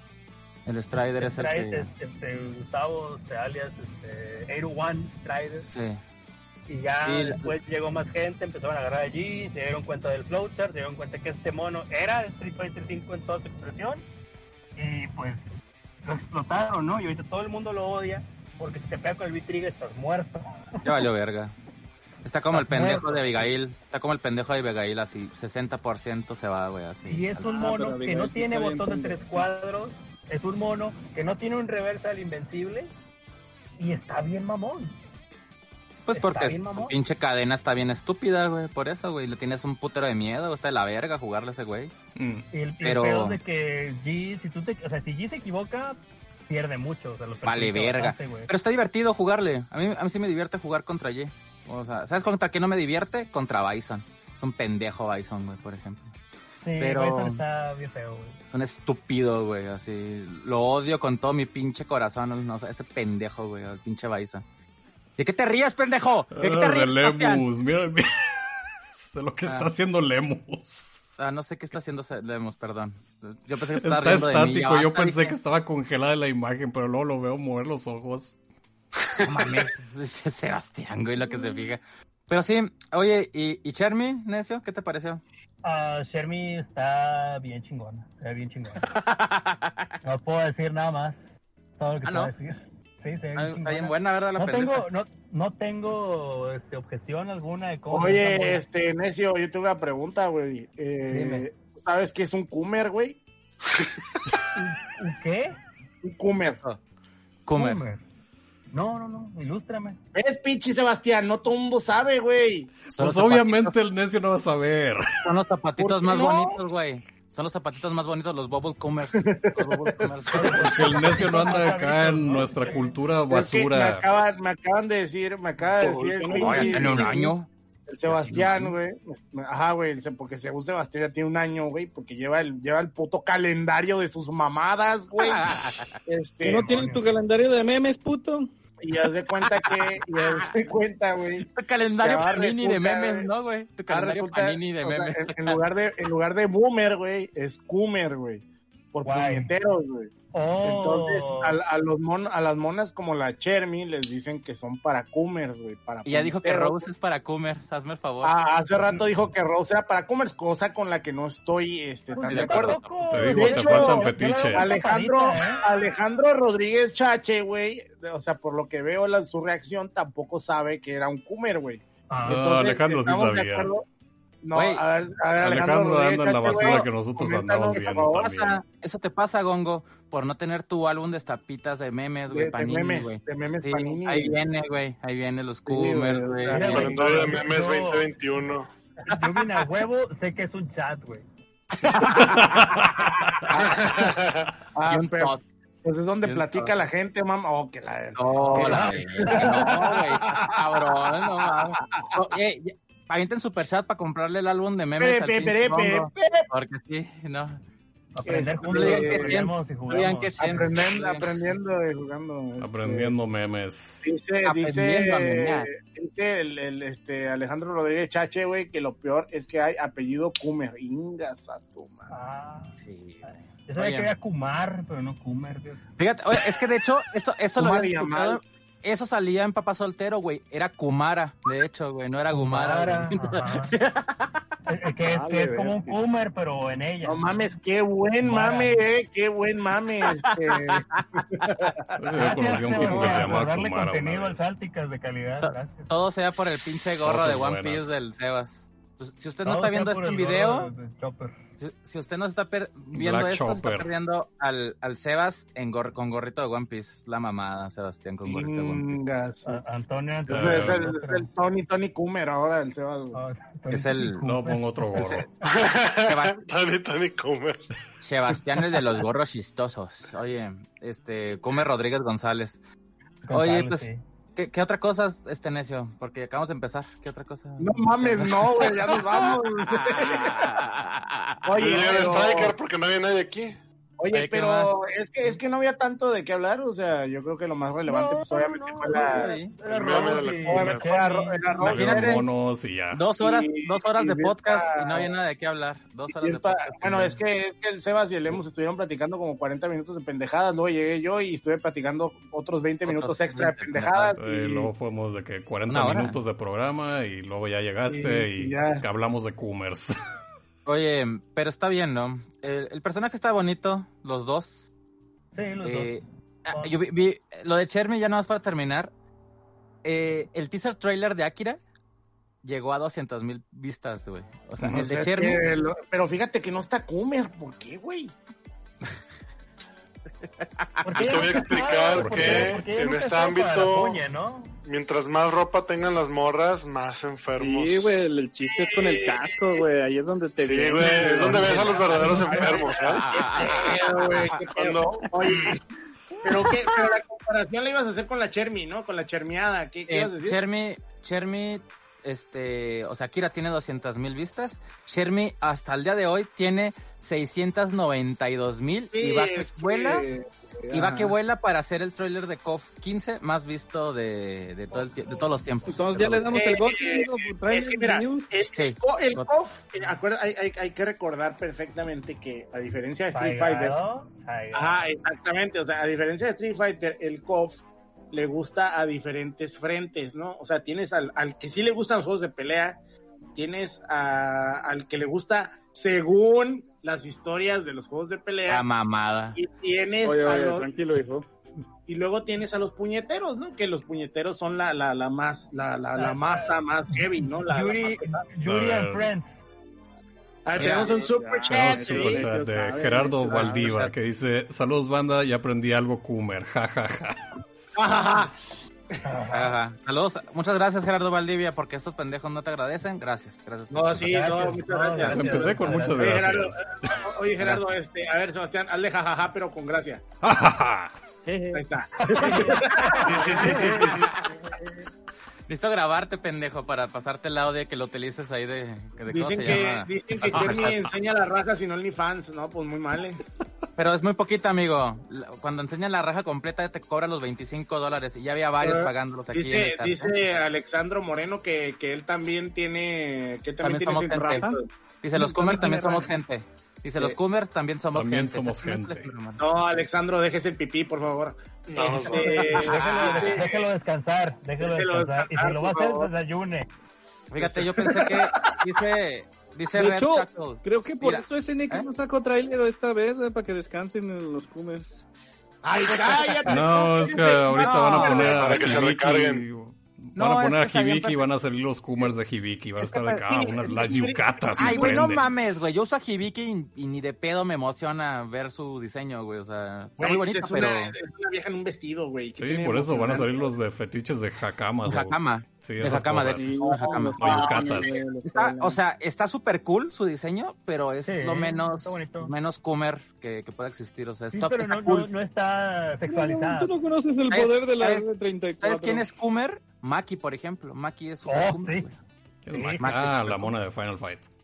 el Strider es el Strider, que, este, Gustavo, este, alias, este, ochenta y uno Strider, sí. y ya Sí, después llegó más gente, empezaron a agarrar allí, se dieron cuenta del floater, se dieron cuenta que este mono era Street Fighter cinco en toda su expresión, y pues lo explotaron, ¿no? Y ahorita todo el mundo lo odia, porque si te pega con el V-Trigger estás muerto. Ya valió verga. Está como el Está pendejo muerto. de Abigail, está como el pendejo de Abigail, así, sesenta por ciento se va, güey, así. Y es un Ah, mono pero que Abigail no sí tiene está bien botón de pendejo. tres cuadros, es un mono que no tiene un reversal invencible, y está bien mamón. Pues está porque bien, su mamón. pinche cadena está bien estúpida, güey, por eso, güey, le tienes un putero de miedo, está de la verga jugarle a ese güey. Mm. Y el, y el Pero- pedo es de que G, si tú te, o sea, si G se equivoca, pierde mucho. O sea, lo Vale perjudica verga. bastante, güey. Pero está divertido jugarle. A mí, a mí sí me divierte jugar contra Ye. O sea, ¿sabes contra quién no me divierte? Contra Bison. Es un pendejo Bison, güey, por ejemplo. Sí, pero- Bison está bien feo, güey. Es un estúpido, güey, así. Lo odio con todo mi pinche corazón. No, o sea, ese pendejo, güey, el pinche Bison. ¿De qué te ríes, pendejo? ¿De qué te Ah, ríes, de Sebastián? Lemus, mira, mira. De lo que Ah. está haciendo Lemus. Ah, no sé qué está haciendo ese- Lemus, perdón. Yo pensé que te estaba Está riendo de mí. Ya estático, yo basta, pensé dije. que estaba congelada la imagen, pero luego lo veo mover los ojos. No mames, Sebastián, güey, lo que se fija. Pero sí, oye, ¿y, y Chermi, Necio, qué te pareció? Ah, Shermie está bien chingona. Está bien chingona. No puedo decir nada más. Todo lo que Ah, puedo ¿no? decir. Sí, está bien Está bien chingona. buena, ¿verdad, la No pendeja? tengo, no, no tengo este, objeción alguna de cómo. Oye, está buena. este, Necio, yo tengo una pregunta, güey. Eh, Dime. ¿tú ¿Sabes qué es un Coomer, güey? ¿Un ¿Qué? Un Coomer. Comer. Comer. No, no, no, ilústrame. ¿Ves, pinche Sebastián? No todo el mundo sabe, güey. Son Pues los obviamente el necio no va a saber. zapatitos- Son los zapatitos ¿Por qué más no? bonitos, güey. Son los zapatitos más bonitos, los Bubble Comers. Los Bubble Comers. Que el necio no anda acá en nuestra cultura Es que me, basura. acaban, me acaban de decir, me acaba de decir el no, Oh, ya pinche- tiene un año. el Sebastián, güey. Ajá, güey, el Se- porque según Sebastián ya tiene un año, güey, porque lleva el, lleva el puto calendario de sus mamadas, güey. Este, ¿Que no tienen tu calendario de memes, puto? y haz de cuenta que, y haz de cuenta, güey. Tu calendario Ahora Panini de resulta, memes, güey. ¿no, güey? Tu Ahora calendario resulta, Panini de o sea, memes. en, en lugar de, en lugar de boomer, güey, es coomer, güey. Por Guay. puñeteros, güey. Oh. Entonces, a, a los mon, a las monas como la Chermi les dicen que son para coomers, güey. Para Y ya dijo que puñeteros. Rose es para Coomers, hazme el favor. Ah, hace rato dijo que Rose era para coomers, cosa con la que no estoy este, tan Pues de yo acuerdo. tampoco. Te digo, De te hecho, faltan yo- fetiches. Alejandro, Tapadita, ¿eh? Alejandro Rodríguez Chache, güey, o sea, por lo que veo la, su reacción, tampoco sabe que era un coomer, güey. Ah, No, Alejandro sí ¿estamos de sabía. acuerdo? No, Güey, a ver, a ver, Alejandro Rodríguez anda en la Chache, basura güey, que nosotros coméntanos, andamos por viendo favor. también. Pasa- eso te pasa, Gongo, por no tener tu álbum de estapitas de memes, De, güey, de Panini, memes, güey. de memes Sí, Panini. ahí güey. viene, güey, ahí viene los güey, Coomers, o güey. sea, Mira, güey, Calendario de yo- memes yo- veinte veintiuno. Yo vine a huevo, sé que es un chat, güey. Ah, Y un pero, tot. pues es donde Y un platica tot. la gente, mamá. Oh, que la... No, la verga, no, güey, estás cabrón, no mames. No, eh, ya, avienten superchat para comprarle el álbum de memes Pe, al pe, pinche pe, pe, Gongo, pe. porque sí, no. Aprender Este, juntos, eh, aprendemos y Oigan, jugamos. qué Aprendiendo, aprendiendo y jugando. este, Aprendiendo memes. Dice, Aprendiendo a dice, memear. dice el, el, este, Alejandro Rodríguez Chache, güey, que lo peor es que hay apellido Kumer. Ingas a tu madre. Ah, Sí. yo sabía Oye. que era Kumar, pero no Kumer. Tío. Fíjate, oye, es que de hecho, esto, eso lo Kumar habías y escuchado. Yamal. Eso salía en Papá Soltero, güey. Era Kumara, de hecho, güey. No era Gumara. güey. Ajá. Es que es, que es como un Kumer, pero en ella. No mames, qué buen Kumara. mame, eh, qué buen mame. Este, Yo conocí a un tipo que se por llamaba darle Kumara contenido una al vez. Salticas de calidad. To- Gracias. Todo sea por el pinche gorro de Cosas One Piece buenas. del Sebas. Entonces, si usted no Todo está sea viendo por este el video, gorro de- de Chopper. si, si usted no está per- viendo Black esto, se está Chopper. perdiendo al, al Sebas en gor- con gorrito de One Piece. La mamada, Sebastián, con gorrito de One Piece. Ingas. A- Antonio. Es, Antonio, el- Ah, es el- es el Tony, Tony Kumer ahora, el Sebas. güey. Ah, Antonio Es el- Kumer. No, pongo otro gorro. Seba- Tony, Tony Comer. Sebastián, el de los gorros chistosos. Oye, este, Come Rodríguez González. González, Oye, pues, sí. ¿qué, qué otra cosa, este necio? Porque acabamos de empezar. ¿Qué otra cosa? No mames, no, güey, ya nos vamos. Oye, Oye, el pero- Striker porque no había nadie aquí. Oye, Oye, ¿qué pero más? es que es que no había tanto de qué hablar, o sea, yo creo que lo más relevante, pues obviamente fue la. Sí. Era el meme de la Robert y Kumer. Fue la ro- Kenny. la ro- Imagínate. Salieron monos y ya. Dos horas, Y- dos horas y de Virta- podcast y no había nada de qué hablar. Dos horas de Virta- podcast. bueno, es que, es que el Sebas y el Lemus estuvieron platicando como cuarenta minutos de pendejadas, luego llegué yo y estuve platicando otros veinte Otros minutos extra de veinte pendejadas. Eh, y- luego fuimos de que cuarenta Una hora. minutos de programa y luego ya llegaste Y- y, y ya. que hablamos de Coomers. Oye, pero está bien, ¿no? El, el personaje está bonito, los dos. Sí, los Eh, dos. ah, yo vi, vi- lo de Chermi ya nada más para terminar. Eh, el teaser trailer de Akira llegó a doscientas mil vistas, güey. O sea, No el sé, de es Chermi. que lo- pero fíjate que no está Kumer, ¿por qué, güey? ¿Por qué Te voy a nunca explicar estaba? por ¿Por qué ¿Por qué en nunca este estaba para ámbito- la puña, ¿no? Mientras más ropa tengan las morras, más enfermos. Sí, güey, el, el chiste es con el casco, güey. Ahí es donde te Sí, viene, güey, es donde ves a los verdaderos enfermos, ¿eh? Qué pedo, güey, qué pedo. Oye, pero, qué, pero la comparación la ibas a hacer con la Chermi, ¿no? Con la Chermiada, ¿qué, qué Eh, ibas a decir? Chermi, Chermi, este, o sea, Akira tiene doscientas mil vistas. Chermi hasta el día de hoy tiene seiscientas noventa y dos mil Sí, y va que es que- vuela. Y va ajá. que vuela para hacer el tráiler de C O F quince más visto de, de, todo el tie- de todos los tiempos. Entonces De ya le todos los- damos el Eh, GOTY, eh, ¿no? Por trailer Es que mira, de el, news. Sí. el, co- el Got- C O F, eh, acuerda, hay, hay, hay que recordar perfectamente que a diferencia de Street Fighter, Saigado, Saigado. ajá, exactamente, o sea, a diferencia de Street Fighter, el C O F le gusta a diferentes frentes, ¿no? O sea, tienes al, al que sí le gustan los juegos de pelea, tienes a- al que le gusta según las historias de los juegos de pelea, Esa mamada. y tienes Oye, a oye, los, tranquilo, hijo. y luego tienes a los puñeteros, ¿no? Que los puñeteros son la, la, la más, la, la, la masa más heavy, ¿no? La, la Yuri, más pesada. Yuri A and ver. Friends. Ah, Mira, tenemos un super ya, chat. Tenemos sí, super sí. sí, chat sí, de sabe, Gerardo sí, Valdiva sabe. que dice: Saludos, banda, ya aprendí algo Coomer. Ja, ja, ja. Ajá. Ajá. Saludos. Muchas gracias, Gerardo Valdivia, porque estos pendejos no te agradecen. Gracias. Gracias. No, sí, no, Gracias, muchas no, gracias. gracias. Empecé con muchas Oye, Gerardo, gracias. eh, oye, Gerardo, este, a ver, Sebastián, hazle jajaja, pero con gracia. Ja, ja, ja. Ahí está. Necesito grabarte, pendejo, para pasarte el audio que lo utilices ahí de, de ¿cómo Dicen se que, llama? dicen que Cherny enseña la raja sin OnlyFans, ¿no? Pues muy mal, ¿eh? Pero es muy poquita, amigo. La- Cuando enseñan la raja completa te cobran los veinticinco dólares y ya había varios Ah, pagándolos aquí en Dice, el chat. dice Alexandro Moreno que, que él también tiene, que también, También tiene somos sin gente. raja. Dice, los Sí, Coomers también también tiene somos raja. gente. Dice, los Sí. Coomers también somos También gente. somos Exactamente, gente. hermano. No, Alexandro, déjese el pipí, por favor. No, no, Este, Déjelo, dice- déjelo descansar, déjelo Déjelo descansar. Y descansar, si lo va a por hacer, favor. desayune. Fíjate, yo pensé que dice, dice De Red hecho, Shackle. creo que por Mira, eso S N K ¿eh? no sacó trailer esta vez, güey, para que descansen en los Coomers. Ay, cállate. No, es que ahorita No, van a poner a para que se Hibiki, recarguen. Van No, a es poner que a sabían Hibiki y van a salir los Coomers de Hibiki. Va a Es que estar de para- acá, sí, unas es que las sí, yucatas. Ay, y güey, no prenden. mames, güey. Yo uso a Hibiki y, y ni de pedo me emociona ver su diseño, güey. O sea, está Güey, muy bonito, es, pero... una, es una vieja en un vestido, güey. ¿Qué Sí, tiene por eso van a emocionante? salir los de fetiches de Hakamas. De o- Hakama. Sí, De esas Hakama, de cosas. hecho. de Hakama. O yucatas. Está, o sea, está súper cool su diseño, pero es Sí, lo menos, está bonito. menos Coomer que, que pueda existir. O sea, Sí, está, pero está no, cool. no, no está sexualizada. Tú no conoces el ¿Sabes- poder de la sabes- R treinta y cuatro. ¿Sabes quién es Coomer? Maki, por ejemplo. Maki es super Oh, Coomer, sí. güey. ¿Quién es Sí. Maki? Maki es Ah, super la cool. mona de Final Fight.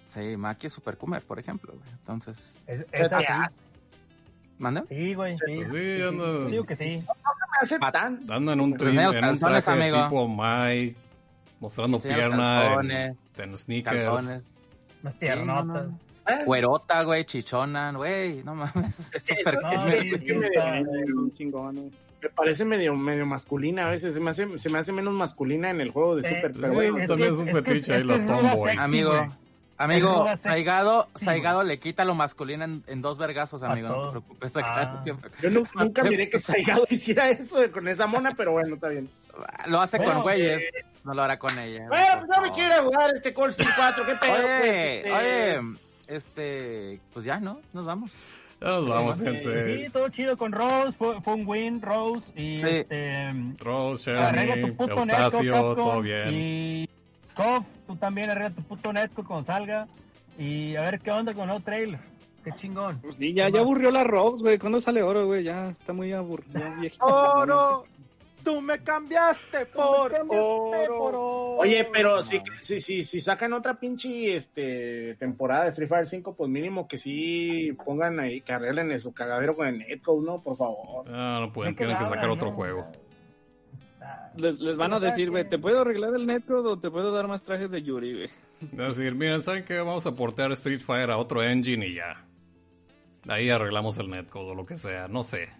Sí, Maki es Super Coomer, por ejemplo, güey. Entonces... Es, es así. ¿Manda? Sí, güey, sí. Pues sí, anda, Digo que sí. Me hace tan... anda en un, Pues tri- enseña los en un calzones, traje amigo. tipo Mike, mostrando Enseña los pierna calzones, en, en sneakers. Calzones. Unas Sí, piernotas. no, no. ¿Eh? Güerota, güey, chichona, güey, no mames. Es Es que- súper es No, que- sí, es que sí, me, está- Un chingón, ¿no? me parece medio, medio masculina a veces. Se me, hace, se me hace menos masculina en el juego de Eh, Super. Sí, Pero bueno, eso es también que- es un es que- fetiche ahí, es que los es una tomboys. sexy, Amigo, güey. amigo, Es una sexy, Saigado, güey. Saigado le quita lo masculino en, en dos vergazos, amigo. No te todo. preocupes. acá Ah. siempre- yo nu- nunca miré que Saigado hiciera eso de- con esa mona, pero bueno, está bien. Lo hace Bueno, con güeyes, no lo hará con ella. Bueno, por pues no me favor. quiero jugar este Cold Steel cuatro, qué pedo, Oye, pues. este, oye, este, pues ya, ¿no? Nos vamos. Ya nos vamos, Sí, gente. Sí, todo chido con Rose, fue, fue un win, Rose, y Sí. este... Rose, arregla tu Sherry, puto Eustacio, netcode, todo Capcom, bien. y... Kof, tú también arregla tu puto netcode cuando salga, y a ver qué onda con el nuevo trailer. Qué chingón. Pues sí, ya, ya aburrió la Robs, güey. ¿Cuándo sale oro, güey? Ya está muy aburrido, viejito. ¡Oro! ¡Tú me cambiaste por Cambiaste oro! por oro. Oye, pero si, si, si, si sacan otra pinche este, temporada de Street Fighter cinco, pues mínimo que sí pongan ahí, que arreglen su cagadero con el netcode, ¿no? Por favor. Ah, no pueden, ¿De qué tienen que hablan, sacar otro no? juego. Ah, Les, les van a decir, güey, ¿te puedo arreglar el netcode o te puedo dar más trajes de Yuri, güey? Es decir, miren, ¿saben qué? Vamos a portear Street Fighter a otro engine y ya. Ahí arreglamos el netcode o lo que sea, no sé.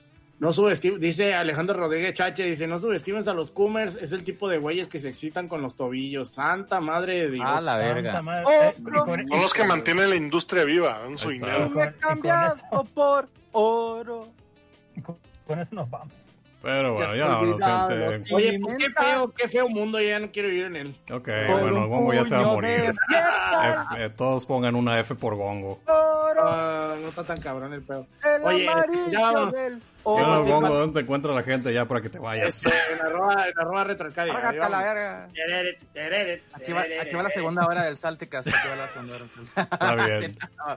No subestimen, dice Alejandro Rodríguez Chache, dice, no subestimes a los Coomers, es el tipo de güeyes que se excitan con los tobillos. Santa madre de Dios. Ah, la santa verga. madre. Oh, Eh, y no. con- Son los que mantienen la industria viva en su Ahí está. dinero. ¡Tú me he cambiado por oro! y con, con eso nos vamos. Pero bueno, has ya vámonos, olvidado gente. los- Oye, pues qué feo, qué feo mundo, ya no quiero vivir en él. Ok, Por bueno, un el Gongo ya se va a puño de morir. fiesta, F- eh, todos pongan una F por Gongo. oro, Ah, no está tan cabrón el pedo. el Oye, amarillo ya vamos. del Bueno, oro. Gongo, ¿dónde te encuentra la gente ya para que te vayas? Este, en arroba, en arroba retroarcadia. ahí Hágate a la vamos. verga. Tereret, tereret, Aquí va, aquí va la segunda hora del Salticast. Aquí va la segunda hora. Está bien. Sí, no.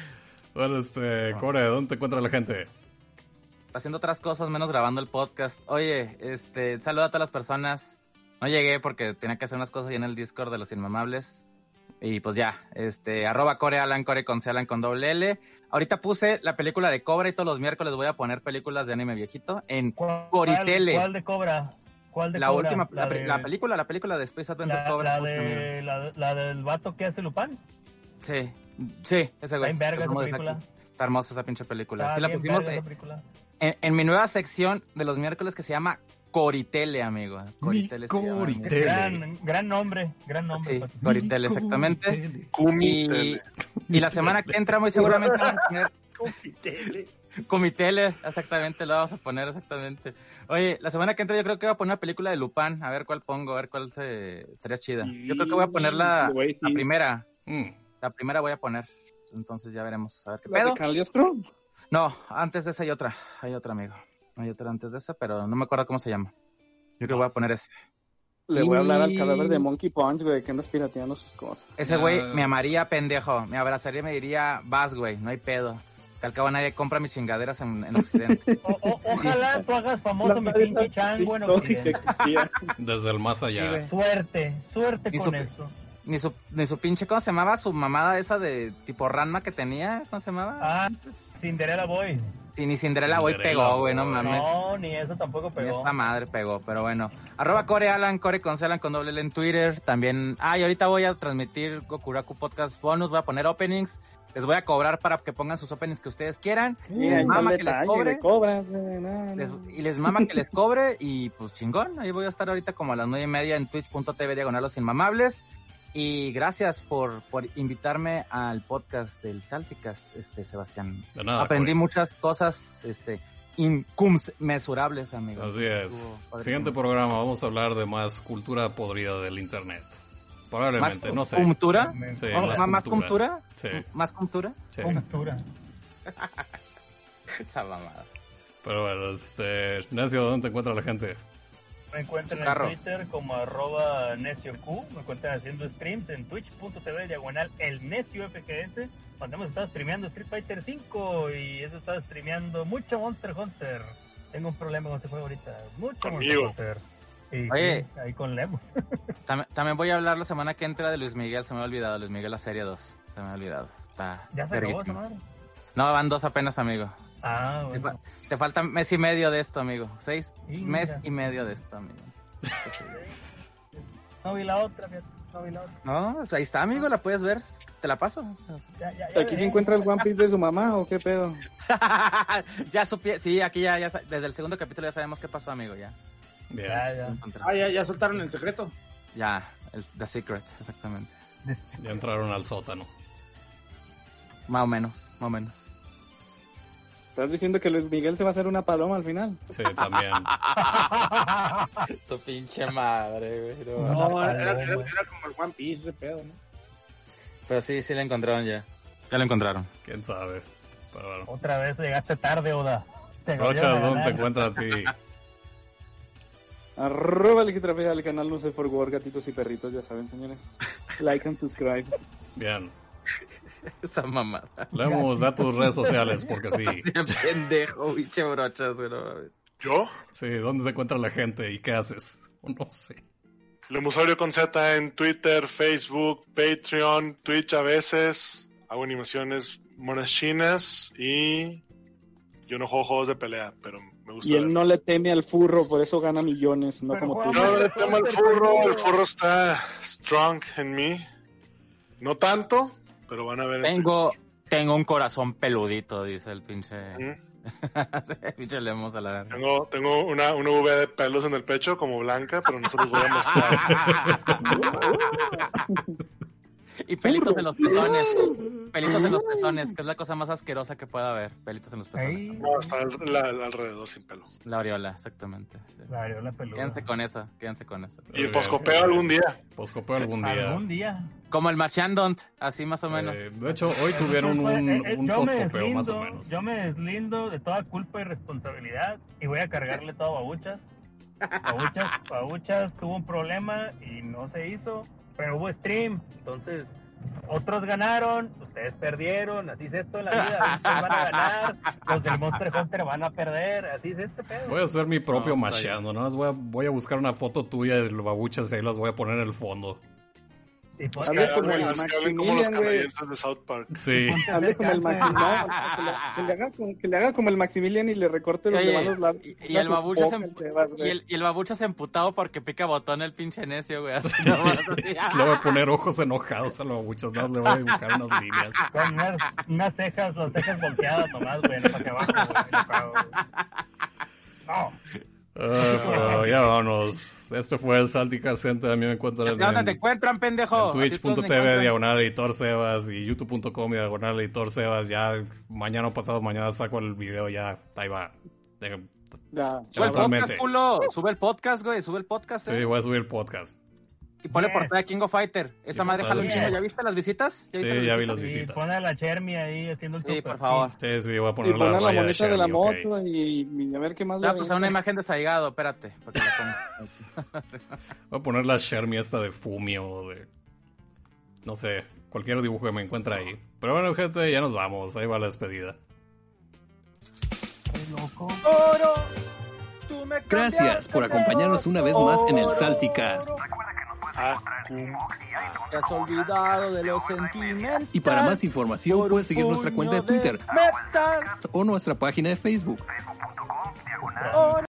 Bueno, este, Core, ¿dónde te encuentra la gente? Haciendo otras cosas menos grabando el podcast. Oye, este, saludo a todas las personas. No llegué porque tenía que hacer unas cosas ahí en el Discord de los Inmamables. Y pues ya, este, arroba Core Alan, Core con C, Alan con doble L. Ahorita puse la película de Cobra y todos los miércoles voy a poner películas de anime viejito en ¿Cuál, Coritele. ¿Cuál de Cobra? ¿Cuál de La Cobra? última, la, de- la película, la película de Space Adventure la, Cobra. la de, la, la del vato que hace Lupin. Sí, sí, ese güey. Está en verga Es esa como de película. Saki. Está hermosa esa pinche película. Está Sí, la bien pusimos verga eh, esa película. en, en mi nueva sección de los miércoles que se llama Coritele, amigo. Coritele se llama, amigo. Coritele. Gran, gran nombre, gran nombre. Sí, Pato. Coritele, exactamente. Cumi Y, Tele. y la semana que entra muy seguramente vamos a poner Tele. Comitele, exactamente, lo vamos a poner exactamente. Oye, la semana que entra yo creo que voy a poner una película de Lupin, a ver cuál pongo, a ver cuál se estaría chida. Yo creo que voy a poner la, Güey, sí. la primera, Mm. la primera voy a poner. Entonces ya veremos, a ver qué ¿La de pedo. Cagliostro? No, antes de esa hay otra, hay otra, amigo. Hay otra antes de esa, pero no me acuerdo cómo se llama. Yo creo que voy a poner ese. Le voy a hablar al Y- cadáver de Monkey Punch, güey, que andas pirateando sus cosas. Ese güey me amaría, pendejo. Me abrazaría y me diría, vas, güey, no hay pedo. Que al cabo nadie compra mis chingaderas en, en Occidente. O, o- ojalá tú hagas famoso mi pinche chango en Occidente. existía. Desde el más allá. Sí, güey. Suerte, suerte Y con su- eso. Ni su, ni su pinche, ¿cómo se llamaba? Su mamada esa de tipo Ranma que tenía, ¿cómo se llamaba? Ah, Cinderella Boy. Sí, ni Cinderella Boy Cinderella pegó, güey, no Boy. mames. No, ni eso tampoco Ni pegó. esta madre pegó, pero bueno. Arroba Core Alan, Core con C, Alan con doble L en Twitter. También, ah, y ahorita voy a transmitir Gokuraku Podcast Bonus, voy a poner openings. Les voy a cobrar para que pongan sus openings que ustedes quieran. Mira, Les mama que les detalle cobre. de cobras, güey, no, no. Les- y les mama que les cobre y pues chingón, ahí voy a estar ahorita como a las nueve y media en twitch punto tv diagonal los inmamables y gracias por, por invitarme al podcast del Salticast, este Sebastián. De nada, Aprendí Corey. muchas cosas, este, inconmensurables, amigo. Así Entonces, es. estuvo padre. Siguiente programa, vamos a hablar de más cultura podrida del internet. ¿Más Probablemente, no sé. cultura? Sí, ¿Oh, más ¿Más, más cultura. cultura? Sí, ¿Más cultura? sí. Cultura. Esa mamada. Pero bueno, este, Necio, ¿dónde te encuentra la gente? Me encuentran Su en carro. Twitter como arroba necioq. Me encuentran haciendo streams en twitch punto tv diagonal el necio F G S. Donde hemos estado streameando Street Fighter cinco y he estado streameando mucho Monster Hunter. Tengo un problema con este juego ahorita. Mucho Conmigo. Monster Hunter. Y, Oye. sí, ahí con Lemo. Tam- también voy a hablar la semana que entra de Luis Miguel, se me ha olvidado. Luis Miguel, la serie dos. Se me ha olvidado. Está ¿Ya se acabó esa verguísima. madre? No, van dos apenas, amigo. Ah, Te, bueno. fa- te falta mes y medio de esto, amigo. Seis Inga. mes y medio de esto, amigo. No vi la otra, fíjate, no vi la otra. No, pues ahí está, amigo, la puedes ver. Te la paso. O sea, Ya, ya, ya ¿Aquí se veré. encuentra el One Piece de su mamá o qué pedo? ya supe, sí, aquí ya, ya, sa- desde el segundo capítulo ya sabemos qué pasó, amigo, ya. Bien. Ya, ya. Encontré. Ah, ya, ya soltaron el secreto. Ya, el, The Secret, exactamente. Ya entraron al sótano. Más o menos, más o menos. ¿Estás diciendo que Luis Miguel se va a hacer una paloma al final? Sí, también. Tu pinche madre, güey. no. No, Una era, era- paloma. era como el One Piece ese pedo, ¿no? Pero sí, sí la encontraron ya. Ya la encontraron. ¿Quién sabe? Pero bueno. Otra vez llegaste tarde, Oda. Te volvieron Rochas, a ¿dónde te ganar. encuentras a ti? Arroba Liquitrafía al canal No Sé For War, gatitos y perritos, ya saben, señores. Like and subscribe. Bien. Esa mamada. Leemos da tus redes sociales, porque sí. Pendejo, biche brochas, güey. no mames. ¿Yo? Sí, ¿dónde te encuentra la gente y qué haces? No sé. Lemusorio con Z en Twitter, Facebook, Patreon, Twitch a veces. Hago animaciones monas chinas y yo no juego juegos de pelea, pero me gusta Y él ver. no le teme al furro, por eso gana millones, no Pero como tú. juega- No le temo al furro, el furro está strong en mí. No tanto, pero van a ver. en Tengo, tengo un corazón peludito, dice el pinche. Twitch. pinche Lemos a la verga. Tengo, tengo una, una V de pelos en el pecho como blanca, pero no se los voy a mostrar. Y pelitos en los pezones. Pelitos en los pezones, que es la cosa más asquerosa que pueda haber. Pelitos en los pezones. Ahí, No, está al- la- alrededor sin pelo. La aureola, exactamente. sí. la areola peluda. Quédense con eso, quédense con eso. Y poscopeo algún día. Poscopeo algún día. Algún día. Como el Marchandont, así más o menos. Eh, de hecho, hoy tuvieron un, Eh, eh, un yo me poscopeo, más o deslindo- menos. Yo me deslindo de toda culpa y responsabilidad y voy a cargarle todo a Babuchas. Babuchas, Babuchas tuvo un problema y no se hizo, pero hubo stream, entonces otros ganaron, ustedes perdieron, así es esto en la vida, ustedes van a ganar, los del Monster Hunter van a perder, así es este pedo. Voy a hacer mi propio No, machando, ¿no? Voy a, voy a buscar una foto tuya de los babuchas y ahí las voy a poner en el fondo. Y por- Hable Que como el hablen, que hablen como los Maximilian, güey. canadienses de South Park. Sí. Hable como el Maximilian. Que le, que le haga como, que le haga como el Maximilian y le recorte los Oye, demás los labios. y, y el babucho se, empu- Sebas, y, güey. el, y el babucho se emputado porque pica botón el pinche necio, güey. Así nomás, así. Le voy a poner ojos enojados a los babuchas, no le voy a dibujar unas líneas. con unas, unas cejas, las cejas volteadas nomás, güey, no para que abajo, güey, enojado, güey. No. Ah, pero ya vámonos. Esto fue el Salticast Center. A mí me encuentran ¿Dónde en, te encuentran, pendejo? en ¿A ti dónde twitch punto tv encuentran? diagonal editor Sebas y youtube punto com diagonal editor Sebas. Ya mañana o pasado mañana saco el video, ya ahí va. De- Ya. Sube el Eventualmente. podcast, culo. Sube el podcast, güey. Sube el podcast, Sí, eh. voy a subir el podcast. Y ponle Yes. portada de King of Fighter. Esa Y madre jala un portada. chingo. ¿Ya viste las visitas? ¿Ya Sí, viste ya vi las visitas? visitas. Y pone a la Chermi ahí haciendo el Sí, super por favor. Sí, sí, voy a Y poner pone la la raya de moneta de la Sherry, ok. moto y, y a ver qué más Voy a le pasar una imagen de Saigado, espérate. Porque la pongo. Voy a poner la Shermy esta de Fumio o de... No sé, cualquier dibujo que me encuentre ahí. Pero bueno, gente, ya nos vamos. Ahí va la despedida. Oro, tú me Gracias cambiaste por de acompañarnos una vez más en el oro. Salticast. Ah, cum. Te has olvidado de los sentimientos. Y para más información puedes seguir nuestra cuenta de Twitter Metal. o nuestra página de Facebook. Oro.